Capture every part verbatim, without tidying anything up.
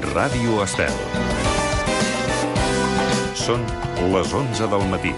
Ràdio Estel. Són les onze del matí.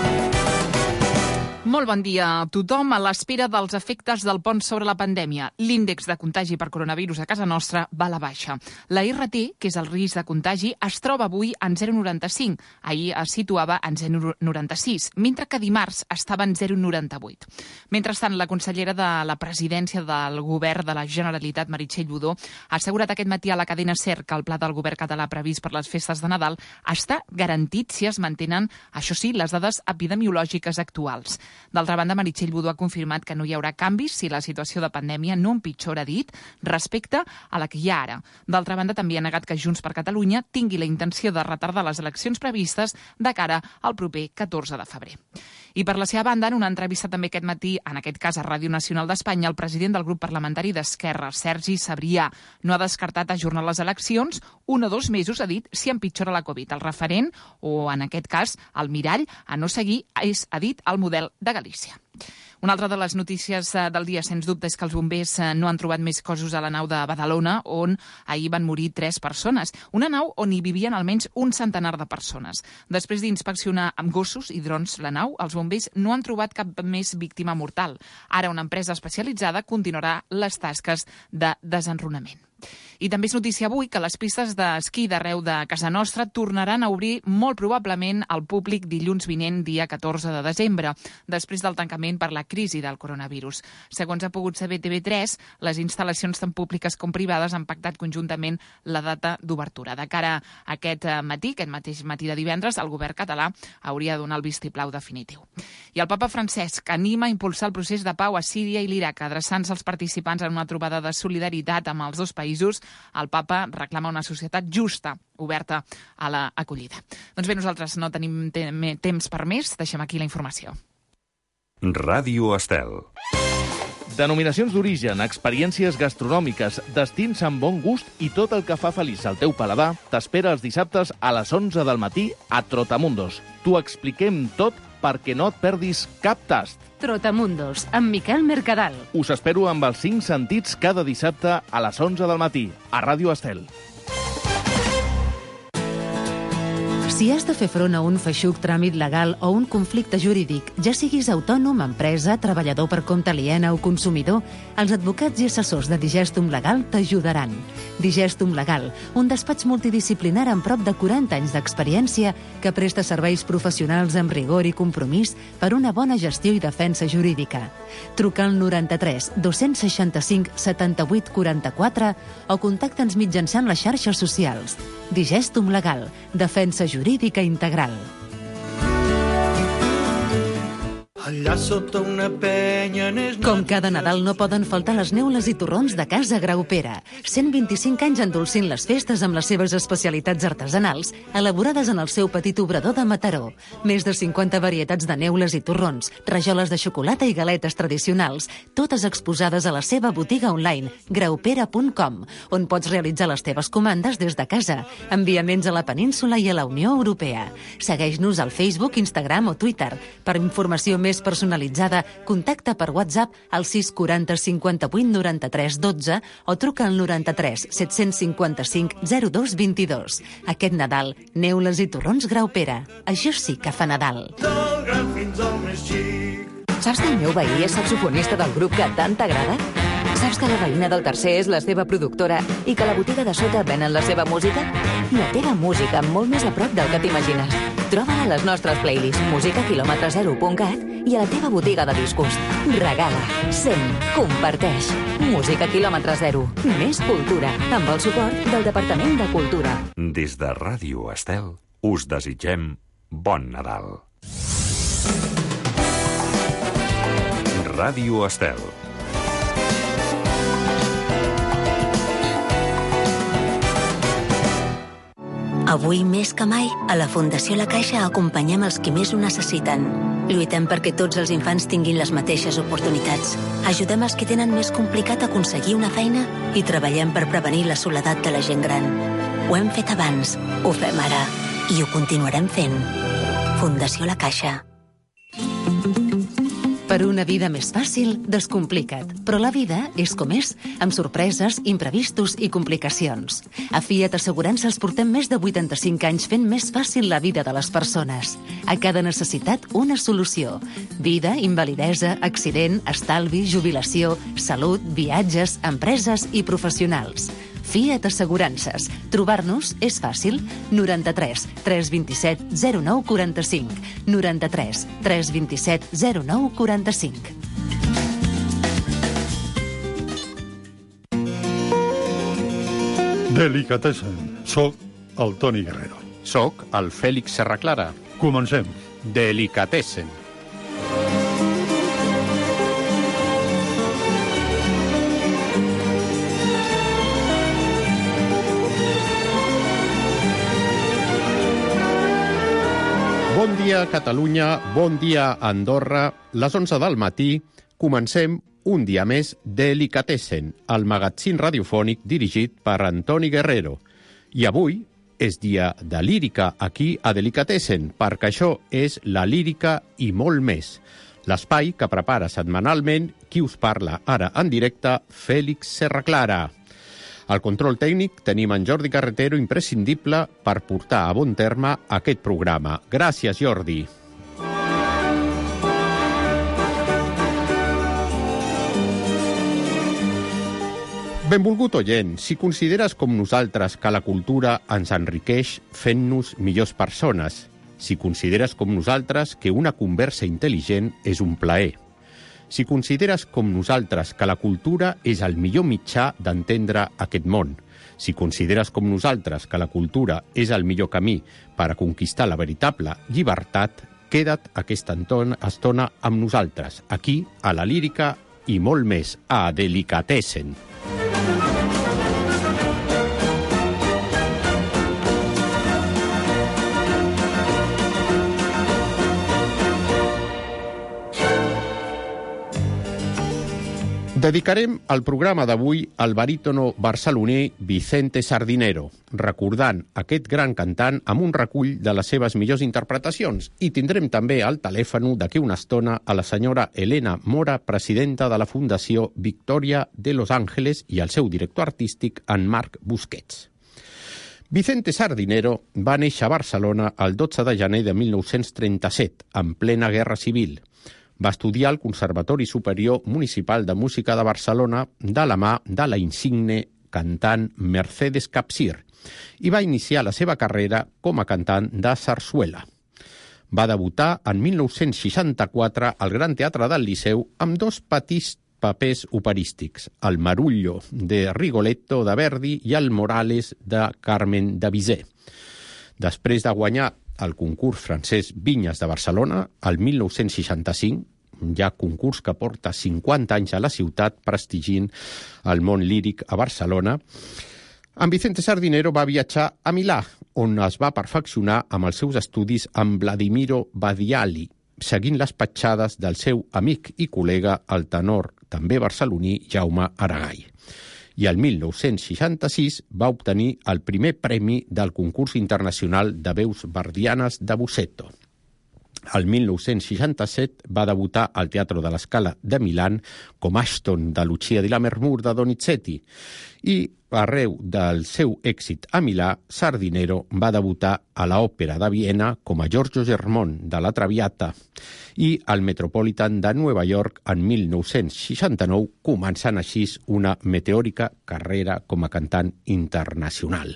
Molt bon dia a tothom. A l'espera dels efectes del pont sobre la pandèmia, l'índex de contagi per coronavirus a casa nostra va a la baixa. La R T, que és el risc de contagi, es troba avui en zero coma noranta-cinc. Ahir es situava en zero coma noranta-sis, mentre que dimarts estava en zero coma noranta-vuit. Mentrestant, la consellera de la presidència del govern de la Generalitat, Meritxell Budó, ha assegurat aquest matí a la cadena SER que el pla del govern català previst per les festes de Nadal està garantit si es mantenen, això sí, les dades epidemiològiques actuals. D'altra banda, Meritxell Budó ha confirmat que no hi haurà canvis si la situació de pandèmia no empitjora, dit, respecte a la que hi ha ara. D'altra banda, també ha negat que Junts per Catalunya tingui la intenció de retardar les eleccions previstes de cara al proper catorze de febrer. I per la seva banda, en una entrevista també aquest matí, en aquest cas a Ràdio Nacional d'Espanya, el president del grup parlamentari d'Esquerra, Sergi Sabrià, no ha descartat ajornar les eleccions un o dos mesos, ha dit, si empitjora la Covid. El referent, o en aquest cas, el mirall, a no seguir, és, ha dit, el model de Galícia. Una altra de les notícies del dia, sens dubte, és que els bombers no han trobat més cossos a la nau de Badalona, on ahir van morir tres persones. Una nau on hi vivien almenys un centenar de persones. Després d'inspeccionar amb gossos i drons la nau, els bombers no han trobat cap més víctima mortal. Ara una empresa especialitzada continuarà les tasques de desenrunament. I també és notícia avui que les pistes d'esquí d'arreu de casa nostra tornaran a obrir molt probablement al públic dilluns vinent, dia catorze de desembre, després del tancament per la crisi del coronavirus. Segons ha pogut saber T V tres, les instal·lacions tant públiques com privades han pactat conjuntament la data d'obertura. De cara a aquest matí, aquest mateix matí de divendres, el govern català hauria de donar el vistiplau definitiu. I el papa Francesc anima a impulsar el procés de pau a Síria i l'Iraq, adreçant-se als participants en una trobada de solidaritat amb els dos països. El papa reclama una societat justa, oberta a l'acollida. Doncs bé, nosaltres no tenim te- temps per més. Deixem aquí la informació. Ràdio Estel. Denominacions d'origen, experiències gastronòmiques, destins amb bon gust i tot el que fa feliç al teu paladar t'espera els dissabtes a les onze del matí a Trotamundos. T'ho expliquem tot perquè no et perdis cap tast. Trotamundos, amb Miquel Mercadal. Us espero amb els cinc sentits cada dissabte a les onze del matí, a Ràdio Estel. Si has de fer front a un feixuc tràmit legal o un conflicte jurídic, ja siguis autònom, empresa, treballador per compte aliena o consumidor, els advocats i assessors de Digestum Legal t'ajudaran. Digestum Legal, un despatx multidisciplinar amb prop de quaranta anys d'experiència que presta serveis professionals amb rigor i compromís per una bona gestió i defensa jurídica. Truca al noranta-tres dos-cents seixanta-cinc setanta-vuit quaranta-quatre o contacta'ns mitjançant les xarxes socials. Digestum Legal, defensa jurídica integral. Allà sota una penya... Com cada Nadal no poden faltar les neules i torrons de Casa Graupera. cent vint-i-cinc anys endolcint les festes amb les seves especialitats artesanals, elaborades en el seu petit obrador de Mataró. Més de cinquanta varietats de neules i torrons, rajoles de xocolata i galetes tradicionals, totes exposades a la seva botiga online, graupera punt com, on pots realitzar les teves comandes des de casa. Enviaments a la península i a la Unió Europea. Segueix-nos al Facebook, Instagram o Twitter. Per informació més personalitzada, contacta per WhatsApp al sis quaranta cinquanta-vuit noranta-tres dotze o truca al noranta-tres set-cents cinquanta-cinc zero dos vint-i-dos. Aquest Nadal, neules i torrons Graupera. Això sí que fa Nadal. Del gran fins al més xic. Saps que el meu veí és saxofonista del grup que tant t'agrada? Saps que la veïna del tercer és la seva productora i que la botiga de sota venen la seva música? La teva música molt més a prop del que t'imagines. Troba-la a les nostres playlists música quilòmetre zero punt cat i a la teva botiga de discos. Regala, sent, comparteix. Música quilòmetre zero. Més cultura, amb el suport del Departament de Cultura. Des de Ràdio Estel us desitgem bon Nadal. Ràdio Estel. Avui, més que mai, a la Fundació La Caixa acompanyem els qui més ho necessiten. Lluitem perquè tots els infants tinguin les mateixes oportunitats. Ajudem els que tenen més complicat aconseguir una feina i treballem per prevenir la soledat de la gent gran. Ho hem fet abans, ho fem ara i ho continuarem fent. Fundació La Caixa. Per una vida més fàcil, descomplica't. Però la vida és com és, amb sorpreses, imprevistos i complicacions. A Fiat Assegurances portem més de vuitanta-cinc anys fent més fàcil la vida de les persones. A cada necessitat, una solució. Vida, invalidesa, accident, estalvi, jubilació, salut, viatges, empreses i professionals. Fiat Assegurances. Trobar-nos és fàcil. noranta-tres tres vint-i-set zero nou quaranta-cinc. noranta-tres tres vint-i-set zero nou quaranta-cinc. Delicatessen. Soc el Toni Guerrero. Soc el Fèlix Serraclara. Comencem. Delicatessen. Bon dia, Catalunya, bon dia, Andorra. Les onze del matí comencem un dia més Delicatessen, el magazín radiofònic dirigit per Antoni Guerrero. I avui és dia de lírica aquí a Delicatessen, perquè això és la lírica i molt més. L'espai que prepara setmanalment qui us parla ara en directe, Fèlix Serraclara. Al control tècnic tenim en Jordi Carretero, imprescindible per portar a bon terme aquest programa. Gràcies, Jordi. Benvolgut oient, si consideres com nosaltres que la cultura ens enriqueix fent-nos millors persones, si consideres com nosaltres que una conversa intel·ligent és un plaer, si consideres com nosaltres que la cultura és el millor mitjà d'entendre aquest món, si consideres com nosaltres que la cultura és el millor camí per a conquistar la veritable llibertat, queda't aquesta estona amb nosaltres, aquí, a la lírica i molt més, a Delicatessen. Dedicarem el programa d'avui al barítono barceloní Vicente Sardinero, recordant aquest gran cantant amb un recull de les seves millors interpretacions. I tindrem també al telèfon d'aquí una estona a la senyora Elena Mora, presidenta de la Fundació Victòria de Los Ángeles, i el seu director artístic, en Marc Busquets. Vicente Sardinero va néixer a Barcelona el dotze de gener de mil nou-cents trenta-set, en plena Guerra Civil. Va estudiar al Conservatori Superior Municipal de Música de Barcelona de la mà de la insigne cantant Mercedes Capsir i va iniciar la seva carrera com a cantant de sarsuela. Va debutar en mil nou-cents seixanta-quatre al Gran Teatre del Liceu amb dos petits papers operístics, el Marullo de Rigoletto de Verdi i el Morales de Carmen de Bizet. Després de guanyar el concurs francès Vinyes de Barcelona, el mil nou-cents seixanta-cinc, ja concurs que porta cinquanta anys a la ciutat, prestigint el món líric a Barcelona, en Vicente Sardinero va viatjar a Milà, on es va perfeccionar amb els seus estudis amb Vladimiro Badiali, seguint les petjades del seu amic i col·lega, el tenor també barceloní Jaume Aragall. I el mil nou-cents seixanta-sis va obtenir el primer premi del concurs internacional de veus verdianes de Bussetto. El mil nou-cents seixanta-set va debutar al Teatro de la Scala de Milán com Ashton de Lucia di Lammermoor de Donizetti i arreu del seu èxit a Milà, Sardinero va debutar a l'Òpera de Viena com a Giorgio Germont de la Traviata i al Metropolitan de Nova York en mil nou-cents seixanta-nou, començant així una meteòrica carrera com a cantant internacional.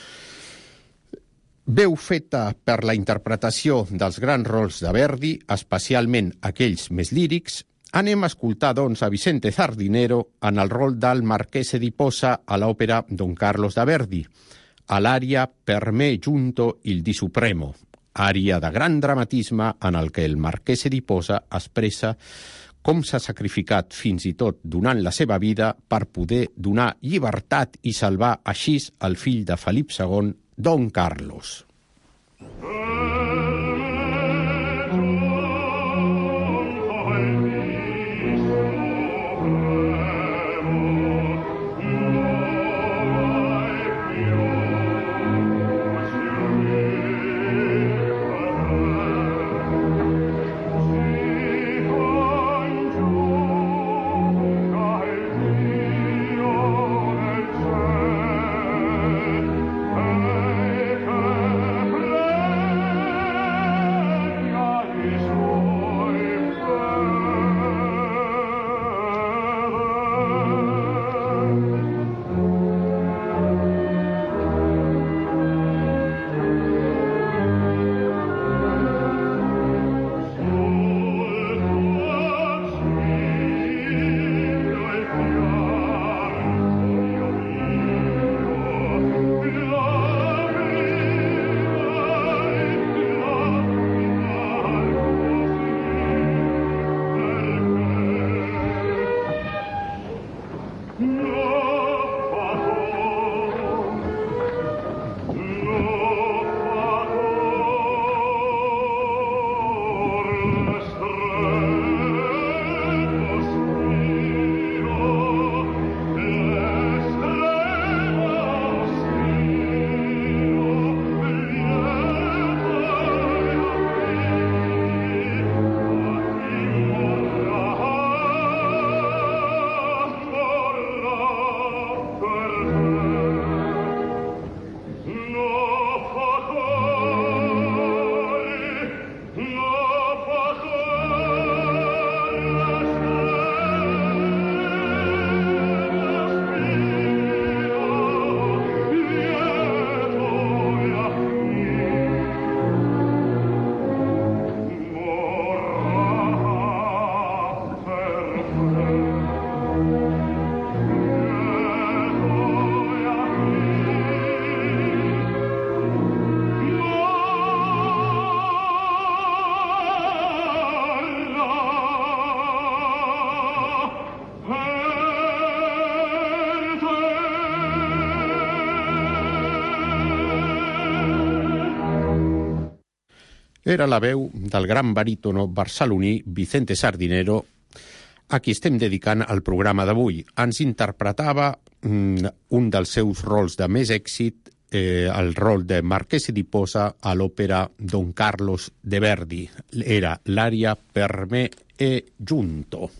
Veu feta per la interpretació dels grans rols de Verdi, especialment aquells més lírics, anem a escoltar, doncs, a Vicente Sardinero en el rol del Marchese di Posa a l'òpera Don Carlos de Verdi, a l'ària Per me giunto il di Supremo, ària de gran dramatisme en el que el Marchese di Posa expressa com s'ha sacrificat fins i tot donant la seva vida per poder donar llibertat i salvar així el fill de Felip segon, Don Carlos. Era la veu del gran barítono barceloní Vicente Sardinero, a qui estem dedicant el programa d'avui. Ens interpretava mm, un dels seus rols de més èxit, eh, el rol de Marchese di Posa a l'òpera Don Carlos de Verdi. Era l'ària Per me è giunto.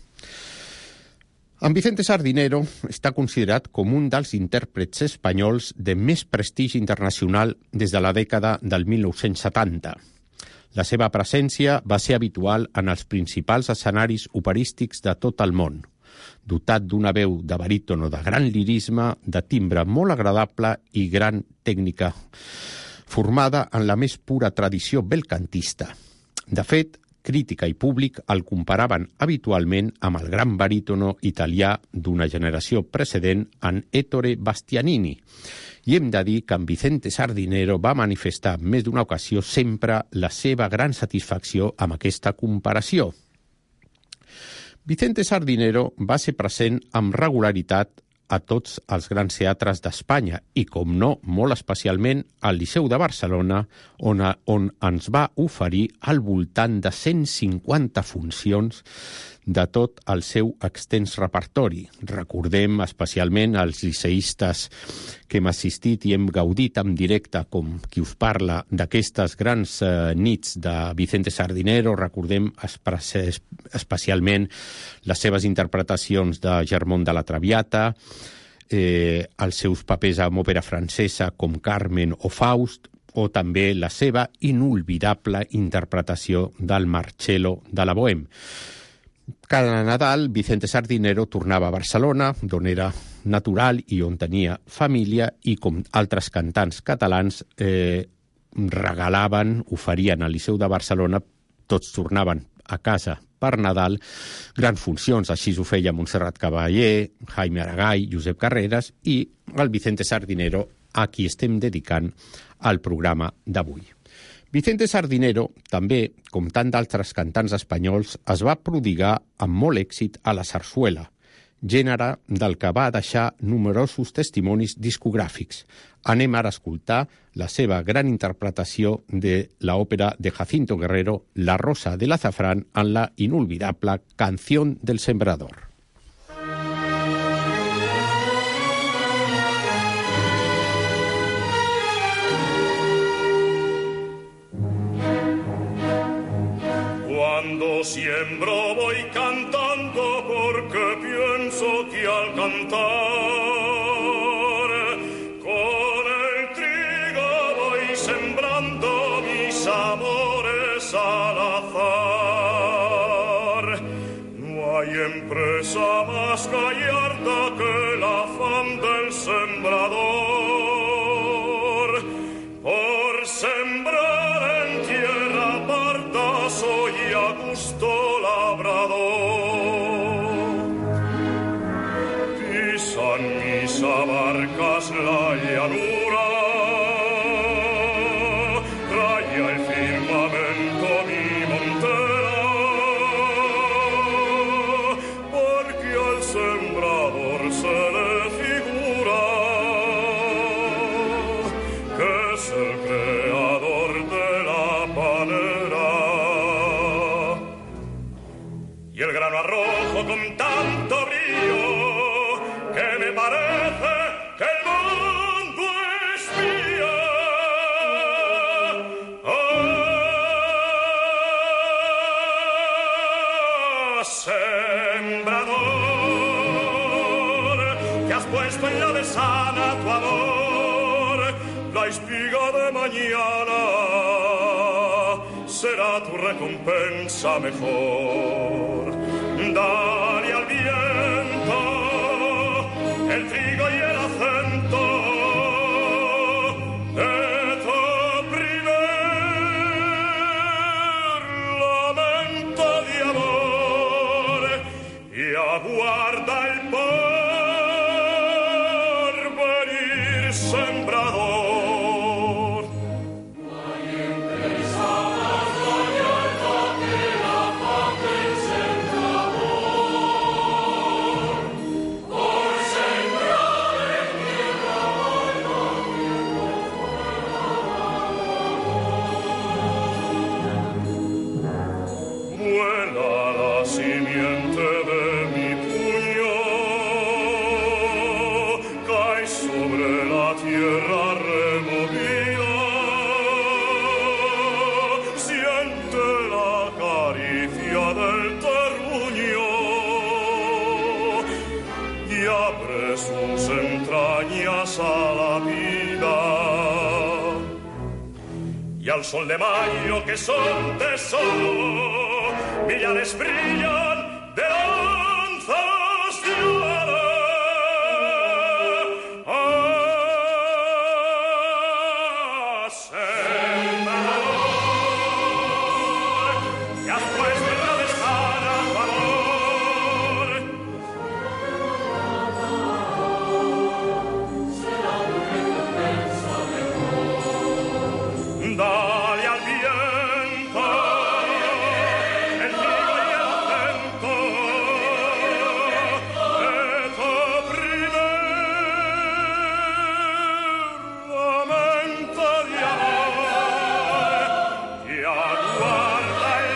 En Vicente Sardinero està considerat com un dels intèrprets espanyols de més prestigi internacional des de la dècada del mil nou-cents setanta. La seva presència va ser habitual en els principals escenaris operístics de tot el món, dotat d'una veu de barítono de gran lirisme, de timbre molt agradable i gran tècnica, formada en la més pura tradició belcantista. De fet, crítica i públic el comparaven habitualment amb el gran barítono italià d'una generació precedent, en Ettore Bastianini. I hem de dir que en Vicente Sardinero va manifestar en més d'una ocasió sempre la seva gran satisfacció amb aquesta comparació. Vicente Sardinero va ser present amb regularitat a tots els grans teatres d'Espanya i, com no, molt especialment al Liceu de Barcelona, on, a, on ens va oferir al voltant de cent cinquanta funcions de tot el seu extens repertori. Recordem especialment els liceistes que hem assistit i hem gaudit en directe, com qui us parla, d'aquestes grans eh, nits de Vicente Sardinero. Recordem especialment les seves interpretacions de Germont de la Traviata, eh, els seus papers amb òpera francesa com Carmen o Faust, o també la seva inolvidable interpretació del Marcello de la Bohème. Cada Nadal, Vicente Sardinero tornava a Barcelona, d'on era natural i on tenia família, i com altres cantants catalans eh, regalaven, oferien al Liceu de Barcelona, tots tornaven a casa per Nadal, grans funcions. Així ho feia Montserrat Caballé, Jaime Aragay, Josep Carreras i el Vicente Sardinero, a qui estem dedicant al programa d'avui. Vicente Sardinero, també, com tant d'altres cantants espanyols, es va prodigar amb molt èxit a la sarsuela, gènere del que va deixar numerosos testimonis discogràfics. Anem ara a escoltar la seva gran interpretació de l'òpera de Jacinto Guerrero, La Rosa del Azafrán, en la inolvidable Canción del Sembrador. Cuando siembro voy cantando porque pienso que al cantar con el trigo voy sembrando mis amores al azar. No hay empresa más gallarda que el afán del sembrador. Por sembrar en tierra parda soy a gusto labrador. Pisan mis abarcas la llanura, raya el firmamento mi montera, porque al sembrador se le figura que es el creador de la panera. Y el grano arrojo con tanto brillo que me parece que el mundo es mío. Oh, sembrador, que has puesto en la desana tu amor, la espiga de mañana será tu recompensa mejor. Dale al viento el trigo y el acento de tu primer lamento de amor y aguarda el porvenir sembrador. sus entrañas a la vida. Y al sol de mayo que son tesoro, millares brillan de lanzas de oro. ¡Ah, sembrador! Que has puesto en la desvana valor. Dale al viento el trigo y el acento de tu primer lamento de amor y aguarda el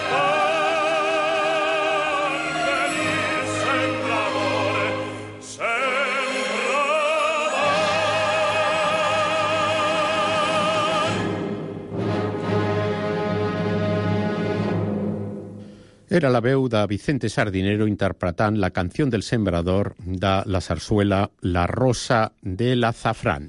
tan feliz sembrador, sembrador. Era la veu de Vicente Sardinero interpretant la canció del sembrador de la sarsuela La Rosa de l'Azafrán.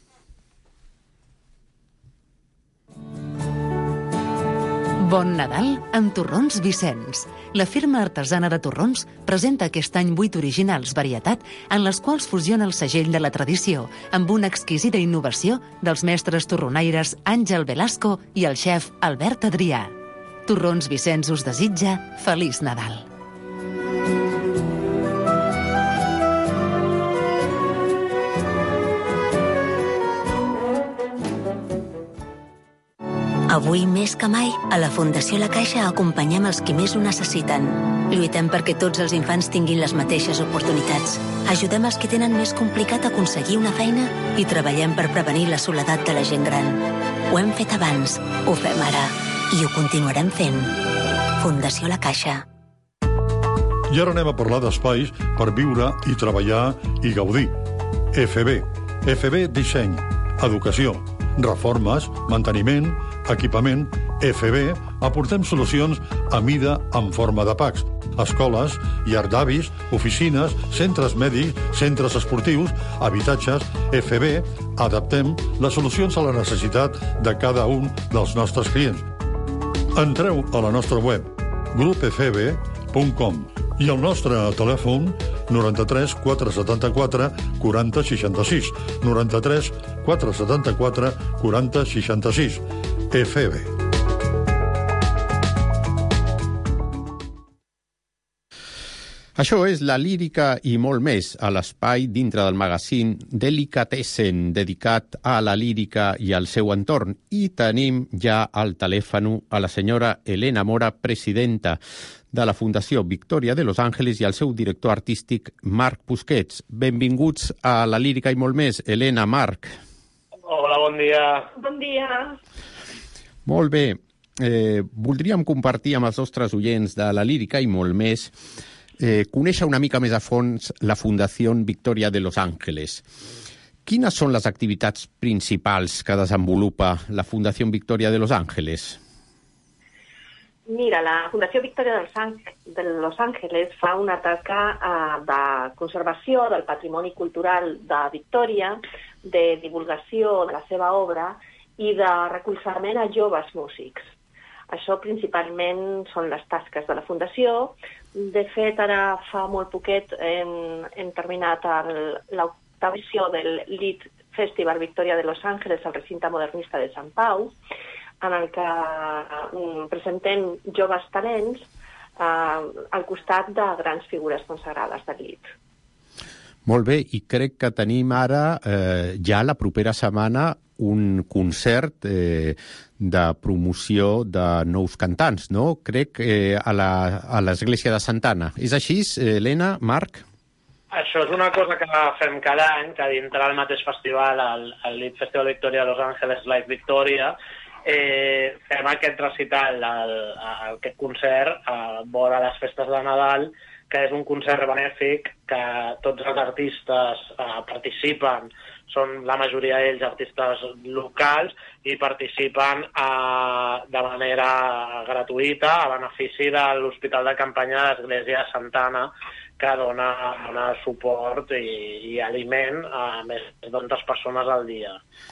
Bon Nadal amb Torrons Vicenç. La firma artesana de torrons presenta aquest any vuit originals varietat en les quals fusiona el segell de la tradició amb una exquisida innovació dels mestres torronaires Àngel Velasco i el xef Albert Adrià. Torrons Vicenç us desitja Feliç Nadal. Avui més que mai, a la Fundació La Caixa acompanyem els qui més ho necessiten. Lluitem perquè tots els infants tinguin les mateixes oportunitats. Ajudem els que tenen més complicat aconseguir una feina i treballem per prevenir la soledat de la gent gran. Ho hem fet abans, ho fem ara i ho continuarem fent. Fundació La Caixa. I ara anem a parlar d'espais per viure i treballar i gaudir. F B. F B Disseny, Educació, Reformes, Manteniment, Equipament. F B aportem solucions a mida en forma de packs. Escoles, llar d'avis, oficines, centres mèdics, centres esportius, habitatges. F B adaptem les solucions a la necessitat de cada un dels nostres clients. Entreu a la nostra web grup f b punt com i el nostre telèfon noranta-tres quatre setanta-quatre quaranta seixanta-sis noranta-tres quatre setanta-quatre quaranta seixanta-sis. F B. Això és la lírica i molt més a l'espai dintre del magazín Delicatessen, dedicat a la lírica i al seu entorn. I tenim ja al telèfon a la senyora Elena Mora, presidenta de la Fundació Victòria de Los Ángeles, i al seu director artístic, Marc Busquets. Benvinguts a la lírica i molt més. Elena, Marc. Hola, bon dia. Bon dia. Molt bé. Eh, voldríem compartir amb els nostres oients de la lírica i molt més eh, conèixer una mica més a fons la Fundació Victòria de Los Ángeles. Quines són les activitats principals que desenvolupa la Fundació Victòria de Los Ángeles? Mira, la Fundació Victòria de Los Ángeles fa una tasca eh, de conservació del patrimoni cultural de Victòria, de divulgació de la seva obra i de recolzament a joves músics. Això principalment són les tasques de la Fundació. De fet, ara fa molt poquet hem, hem terminat l'octava edició del Lead Festival Victòria de Los Ángeles al recinte modernista de Sant Pau, en el que um, presentem joves talents uh, al costat de grans figures consagrades del Lead. Molt bé, i crec que tenim ara, eh, ja la propera setmana, un concert eh, de promoció de nous cantants, no? Crec eh, a l'Església de Santa Anna. És així, Helena, Marc? Això és una cosa que fem cada any, que dintre del mateix festival, el, el Lead Festival Victòria de Los Ángeles Live Victòria, eh, fem aquest recital, el, el, aquest concert a vora les festes de Nadal, que és un concert benèfic que tots els artistes eh, participen, són la majoria d'ells artistes locals i participen eh, de manera gratuïta a benefici de l'Hospital de Campanya de l'Església de Santa Anna, que dona, dona suport i, i aliment a més de dues persones al dia.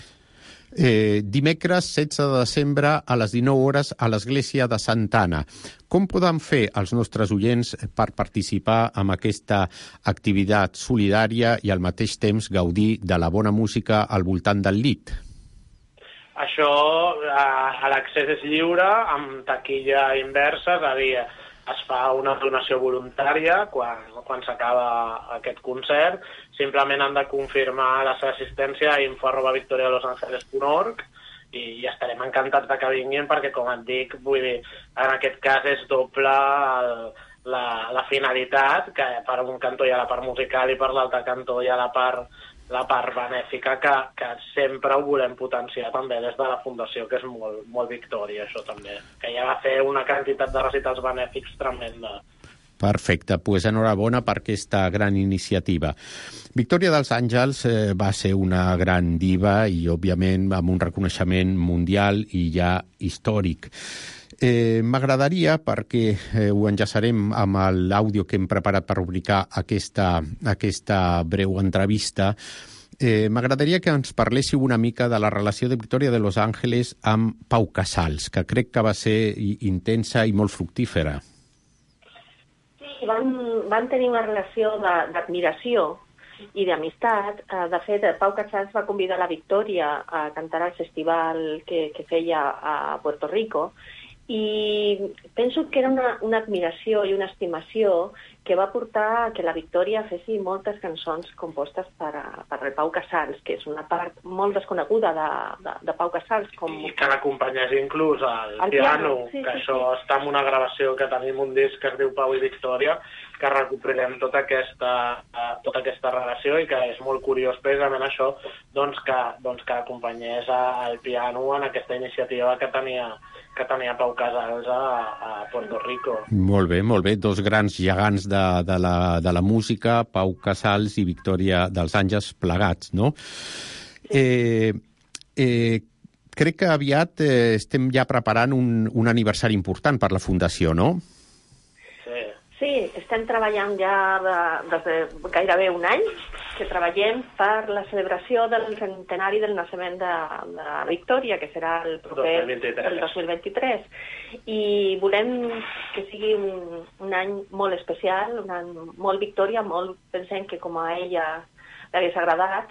Eh, dimecres setze de desembre a les dinou hores a l'església de Santa Anna. Com poden fer els nostres oients per participar en aquesta activitat solidària i al mateix temps gaudir de la bona música al voltant del llit? Això, a l'accés és lliure, amb taquilla inversa, és a dir, es fa una donació voluntària quan, quan s'acaba aquest concert. Simplement han de confirmar la seva assistència a info arroba victoria de los angeles punt org i, i estarem encantats de que vinguin perquè, com et dic, vull dir, en aquest cas és doble el, la, la finalitat, que per un cantó hi ha la part musical i per l'altre cantó hi ha la part la part benèfica que, que sempre ho volem potenciar també des de la Fundació, que és molt, molt Victòria, això també, que ja va fer una quantitat de recitals benèfics tremenda. Perfecte, doncs pues enhorabona per aquesta gran iniciativa. Victòria dels Àngels eh, va ser una gran diva i, òbviament, amb un reconeixement mundial i ja històric. Eh, M'agradaria, perquè eh, ho enllaçarem amb l'àudio que hem preparat per rubricar aquesta, aquesta breu entrevista, eh, m'agradaria que ens parléssiu una mica de la relació de Victòria de los Ángeles amb Pau Casals, que crec que va ser intensa i molt fructífera. Sí, van, van tenir una relació d'admiració i d'amistat. De fet, Pau Casals va convidar la Victòria a cantar al festival que, que feia a Puerto Rico, i penso que era una, una admiració i una estimació que va portar que la Victòria fessi moltes cançons compostes per, a, per el Pau Casals, que és una part molt desconeguda de, de, de Pau Casals. Com... I que l'acompanyés inclús al, al piano, piano. Sí, que sí, això sí. està en una gravació que tenim un disc que es diu Pau i Victòria, que recuperem tota aquesta, tota aquesta relació i que és molt curiós precisament això, doncs que, doncs que acompanyés al piano en aquesta iniciativa que tenia que tenia Pau Casals a, a Puerto Rico. Molt bé, molt bé. Dos grans gegants de, de, la, de la música, Pau Casals i Victòria dels Àngels plegats, no? Eh, eh, crec que aviat eh, estem ja preparant un, un aniversari important per la Fundació, no? Sí, sí, estem treballant ja de, des de gairebé un any, que treballem per la celebració del centenari del naixement de, de Victòria, que serà el proper el dos mil vint-i-tres. I volem que sigui un, un any molt especial, un any molt Victòria, molt pensem que com a ella l'hagués agradat,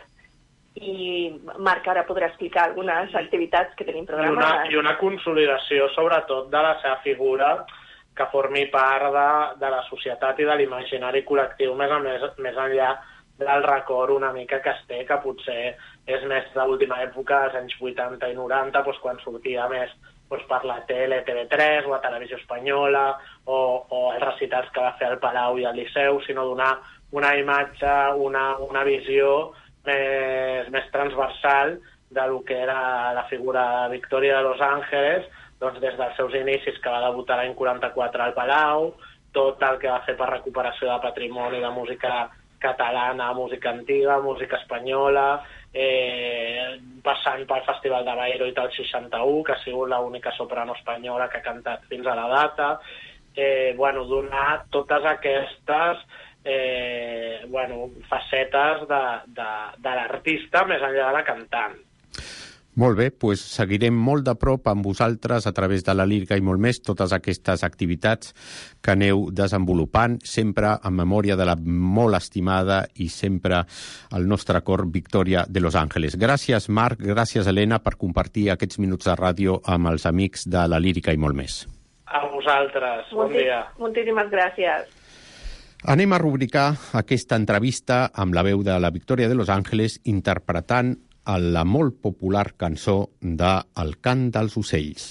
i Marc ara podrà explicar algunes activitats que tenim programades. I una, i una consolidació, sobretot, de la seva figura, que formi part de, de la societat i de l'imaginari col·lectiu, més, a més, més enllà del record una mica que es té, que potser és més de l'última època, dels anys vuitanta i noranta, doncs quan sortia més doncs per la tele, T V tres o a Televisió Espanyola, o, o els recitals que va fer al Palau i al Liceu, sinó donar una imatge, una, una visió més, més transversal de lo que era la figura de Victòria de los Ángeles, doncs des dels seus inicis, que va debutar l'any quaranta-quatre al Palau, tot el que va fer per recuperació de patrimoni de música catalana, música antiga, música espanyola, eh, passant pel Festival de Bayreuth del seixanta-u, que ha sigut l'única soprano espanyola que ha cantat fins a la data. Eh, bueno, donar totes aquestes eh, bueno, facetes de, de, de l'artista més enllà de la cantant. Molt bé, doncs seguirem molt de prop amb vosaltres a través de la lírica i molt més totes aquestes activitats que aneu desenvolupant, sempre en memòria de la molt estimada i sempre al nostre cor Victòria de los Ángeles. Gràcies, Marc, gràcies, Helena, per compartir aquests minuts de ràdio amb els amics de la lírica i molt més. A vosaltres, bon Molti, dia. Moltíssimes gràcies. Anem a rubricar aquesta entrevista amb la veu de la Victòria de los Ángeles interpretant a la molt popular cançó de El cant dels ocells.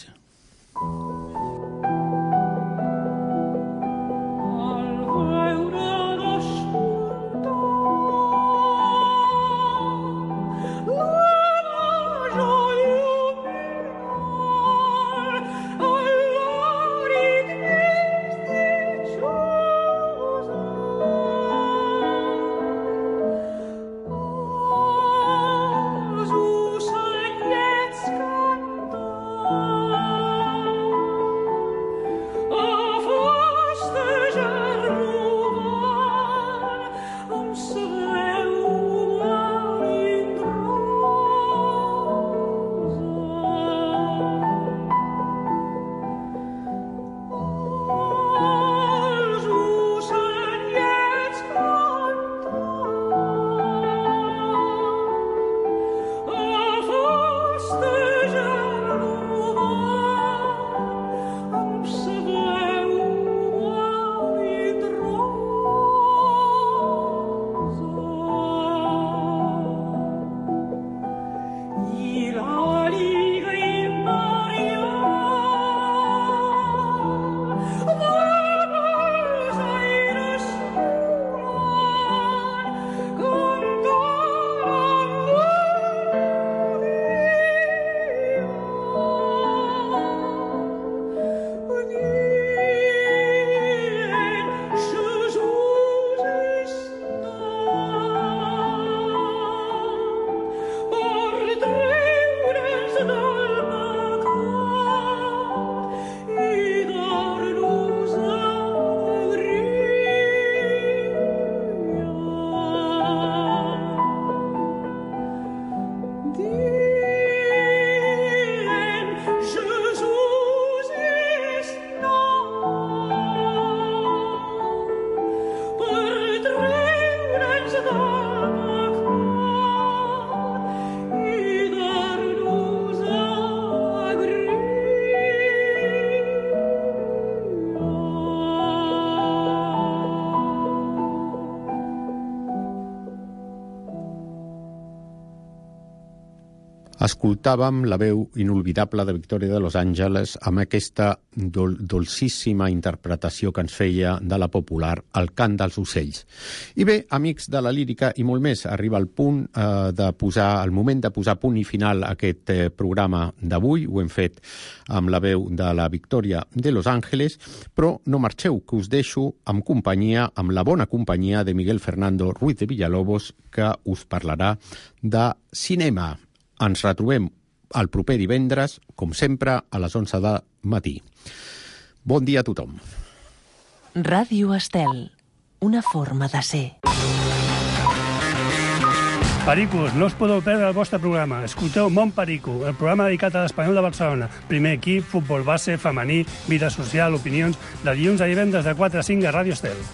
Escoltàvem la veu inolvidable de Victòria de Los Angeles amb aquesta dol dolcíssima interpretació que ens feia de la popular El cant dels ocells. I bé, amics de la lírica i molt més, arriba el punt eh, de posar, el moment de posar punt i final a aquest eh, programa d'avui. Ho hem fet amb la veu de la Victòria de Los Angeles, però no marxeu, que us deixo amb companyia, amb la bona companyia de Miguel Fernando Ruiz de Villalobos, que us parlarà de cinema. Ens retrobem el proper divendres, com sempre, a les onze del matí. Bon dia a tothom. Ràdio Estel, una forma de ser. Pericos, no us podeu perdre el vostre programa. Escolteu Món Perico, el programa dedicat a l'Espanyol de Barcelona. Primer equip, futbol base, femení, vida social, opinions, de dilluns a divendres de quatre a cinc a Ràdio Estel.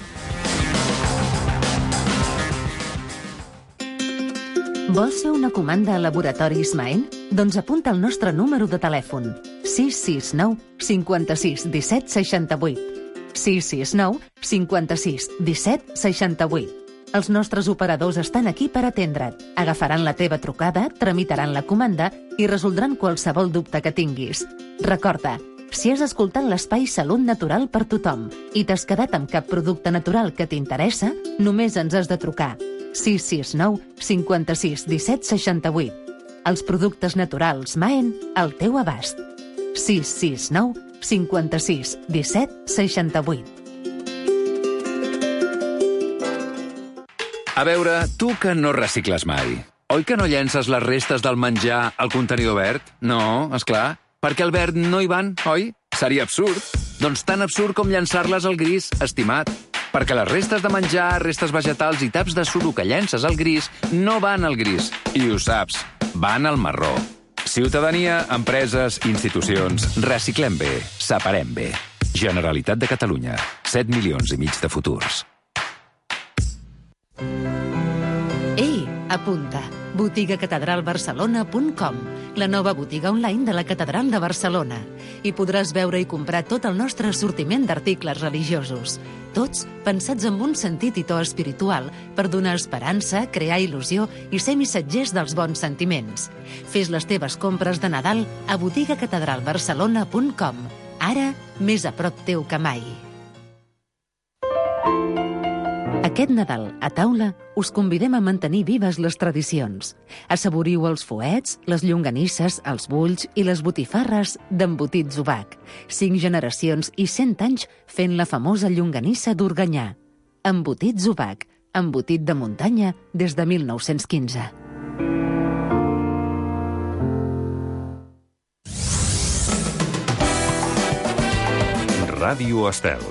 Vols fer una comanda a Laboratoris Maen? Doncs apunta el nostre número de telèfon. sis sis nou cinc sis un set sis vuit. sis sis nou cinc sis un set sis vuit. Els nostres operadors estan aquí per atendre't. Agafaran la teva trucada, tramitaran la comanda i resoldran qualsevol dubte que tinguis. Recorda, si has escoltat l'espai Salut Natural per tothom i t'has quedat amb cap producte natural que t'interessa, només ens has de trucar. sis sis nou cinc sis un set sis vuit. Els productes naturals Maen al teu abast. sis sis nou cinc sis un set sis vuit. A veure, tu que no recicles mai, oi que no llences les restes del menjar al contenidor verd? No, és clar, perquè el verd no hi van, oi? Seria absurd. Doncs tan absurd com llançar-les al gris, estimat. Perquè les restes de menjar, restes vegetals i taps de suro que llences al gris no van al gris. I ho saps, van al marró. Ciutadania, empreses, institucions, reciclem bé, separem bé. Generalitat de Catalunya, set milions i mig de futurs. Ei, apunta! botiga catedral barcelona punt com, la nova botiga online de la Catedral de Barcelona. Hi podràs veure i comprar tot el nostre assortiment d'articles religiosos. Tots pensats amb un sentit i to espiritual per donar esperança, crear il·lusió i ser missatgers dels bons sentiments. Fes les teves compres de Nadal a botiga catedral barcelona punt com. Ara, més a prop teu que mai. Aquest Nadal, a taula, us convidem a mantenir vives les tradicions. Assaboriu els fuets, les llonganisses, els bulls i les botifarres d'Embotits Ubac. Cinc generacions i cent anys fent la famosa llonganissa d'Organyà. Embotits Ubac, embotit de muntanya des de mil nou-cents quinze. Ràdio Estel.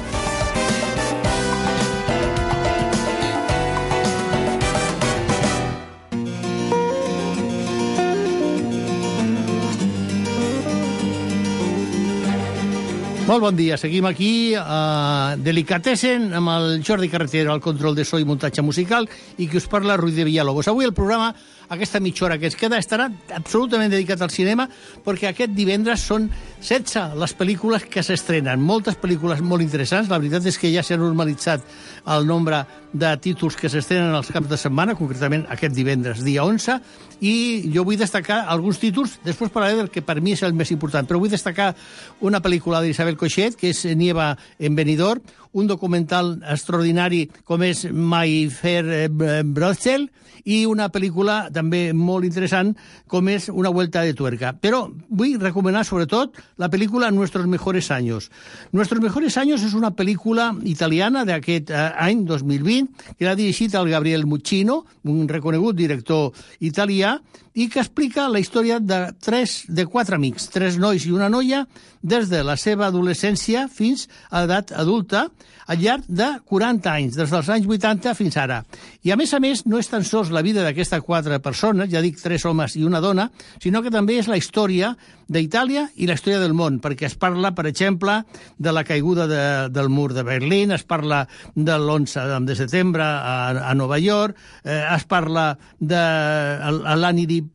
Molt bon dia. Seguim aquí a Delicatessen amb el Jordi Carretero al control de so i muntatge musical i qui us parla, Ruiz de Villalobos. Avui el programa, aquesta mitja hora que ens queda, estarà absolutament dedicat al cinema perquè aquest divendres són setze les pel·lícules que s'estrenen. Moltes pel·lícules molt interessants. La veritat és que ja s'ha normalitzat el nombre de títols que s'estrenen als caps de setmana, concretament aquest divendres, dia onze, i jo vull destacar alguns títols, després parlaré del que per mi és el més important, però vull destacar una pel·lícula d'Isabel Coixet, que és Nieva en Benidorm, un documental extraordinari com és My Fair Brothel, i una pel·lícula també molt interessant com és Una vuelta de tuerca. Però vull recomanar sobretot la pel·lícula Nuestros mejores años. Nuestros mejores años és una pel·lícula italiana d'aquest eh, any dos mil vint que l'ha dirigit el Gabriel Muccino, un reconegut director italià, i que explica la història de tres, de quatre amics, tres nois i una noia, des de la seva adolescència fins a l'edat adulta, al llarg de quaranta anys, des dels anys vuitanta fins ara. I a més a més, no és tan sols la vida d'aquestes quatre persones, ja dic tres homes i una dona, sinó que també és la història d'Itàlia i la història del món, perquè es parla, per exemple, de la caiguda de, del mur de Berlín, es parla de l'onze de setembre a, a Nova York, eh, es parla de l'Anidi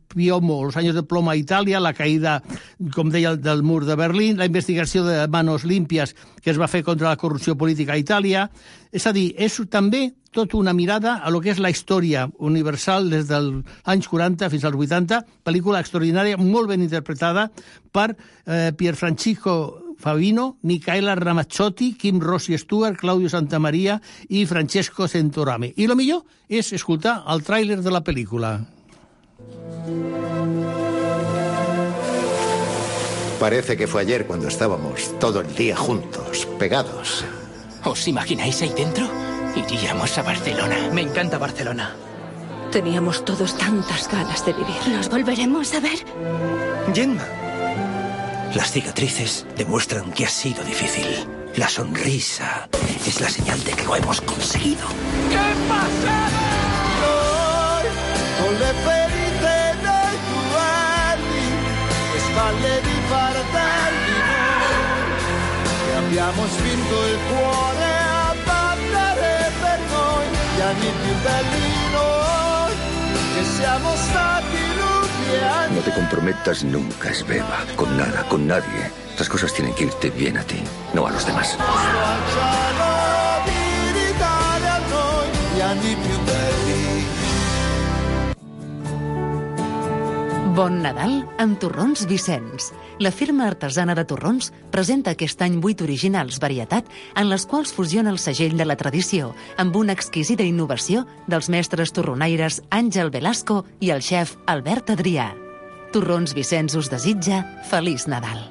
Piomo, los años de plomo a Itàlia, la caïda, com deia, del mur de Berlín, la investigació de Manos Límpies que es va fer contra la corrupció política a Itàlia. És a dir, és també tot una mirada a lo que és la història universal des dels anys quaranta fins als vuitanta, pel·lícula extraordinària, molt ben interpretada per eh, Pierfrancesco Favino, Micaela Ramazzotti, Kim Rossi Stewart, Claudio Santamaria i Francesco Centorame. I el millor és escoltar el tràiler de la pel·lícula. Parece que fue ayer cuando estábamos todo el día juntos, pegados. ¿Os imagináis ahí dentro? Iríamos a Barcelona. Me encanta Barcelona. Teníamos todos tantas ganas de vivir. ¿Nos volveremos a ver? Gemma. Las cicatrices demuestran que ha sido difícil. La sonrisa es la señal de que lo hemos conseguido. ¿Qué pasa? Con le ferite dei tuoi e spalle di fratelli noi che abbiamo spinto il cuore a battere per noi gli anni più belli noi che siamo stati l'ultimi anni. No te comprometas nunca, Sveva, con nada, con nadie. Las cosas tienen que irte bien a ti, no a los demás. Al cielo di ridare a noi gli anni più belli. Bon Nadal amb Torrons Vicenç. La firma artesana de torrons presenta aquest any vuit originals varietat en les quals fusiona el segell de la tradició amb una exquisida innovació dels mestres torronaires Àngel Velasco i el xef Albert Adrià. Torrons Vicenç us desitja Feliç Nadal.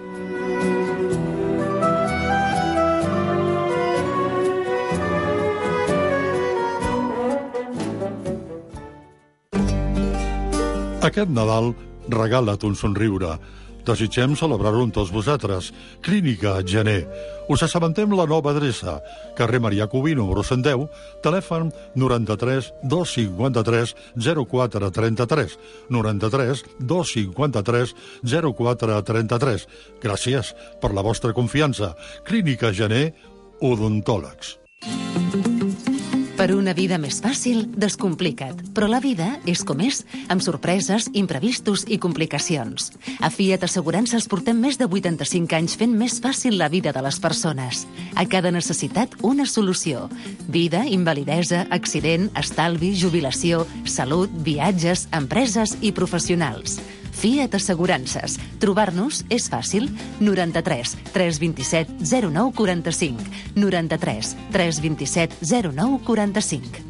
Aquest Nadal, regala't un somriure. Desitgem celebrar-ho amb tots vosaltres. Clínica Gener. Us assabentem la nova adreça. Carrer Marià Cubí, número cent deu, telèfon noranta-tres dos cinquanta-tres zero quatre trenta-tres, noranta-tres dos cinquanta-tres zero quatre trenta-tres. Gràcies per la vostra confiança. Clínica Gener, odontòlegs. Per una vida més fàcil, descomplica't. Però la vida és com és, amb sorpreses, imprevistos i complicacions. A Fiat Assegurances portem més de vuitanta-cinc anys fent més fàcil la vida de les persones. A cada necessitat, una solució. Vida, invalidesa, accident, estalvi, jubilació, salut, viatges, empreses i professionals. Fiat Assegurances. Trobar-nos és fàcil. noranta-tres tres vint-i-set zero nou quaranta-cinc. noranta-tres tres vint-i-set zero nou quaranta-cinc.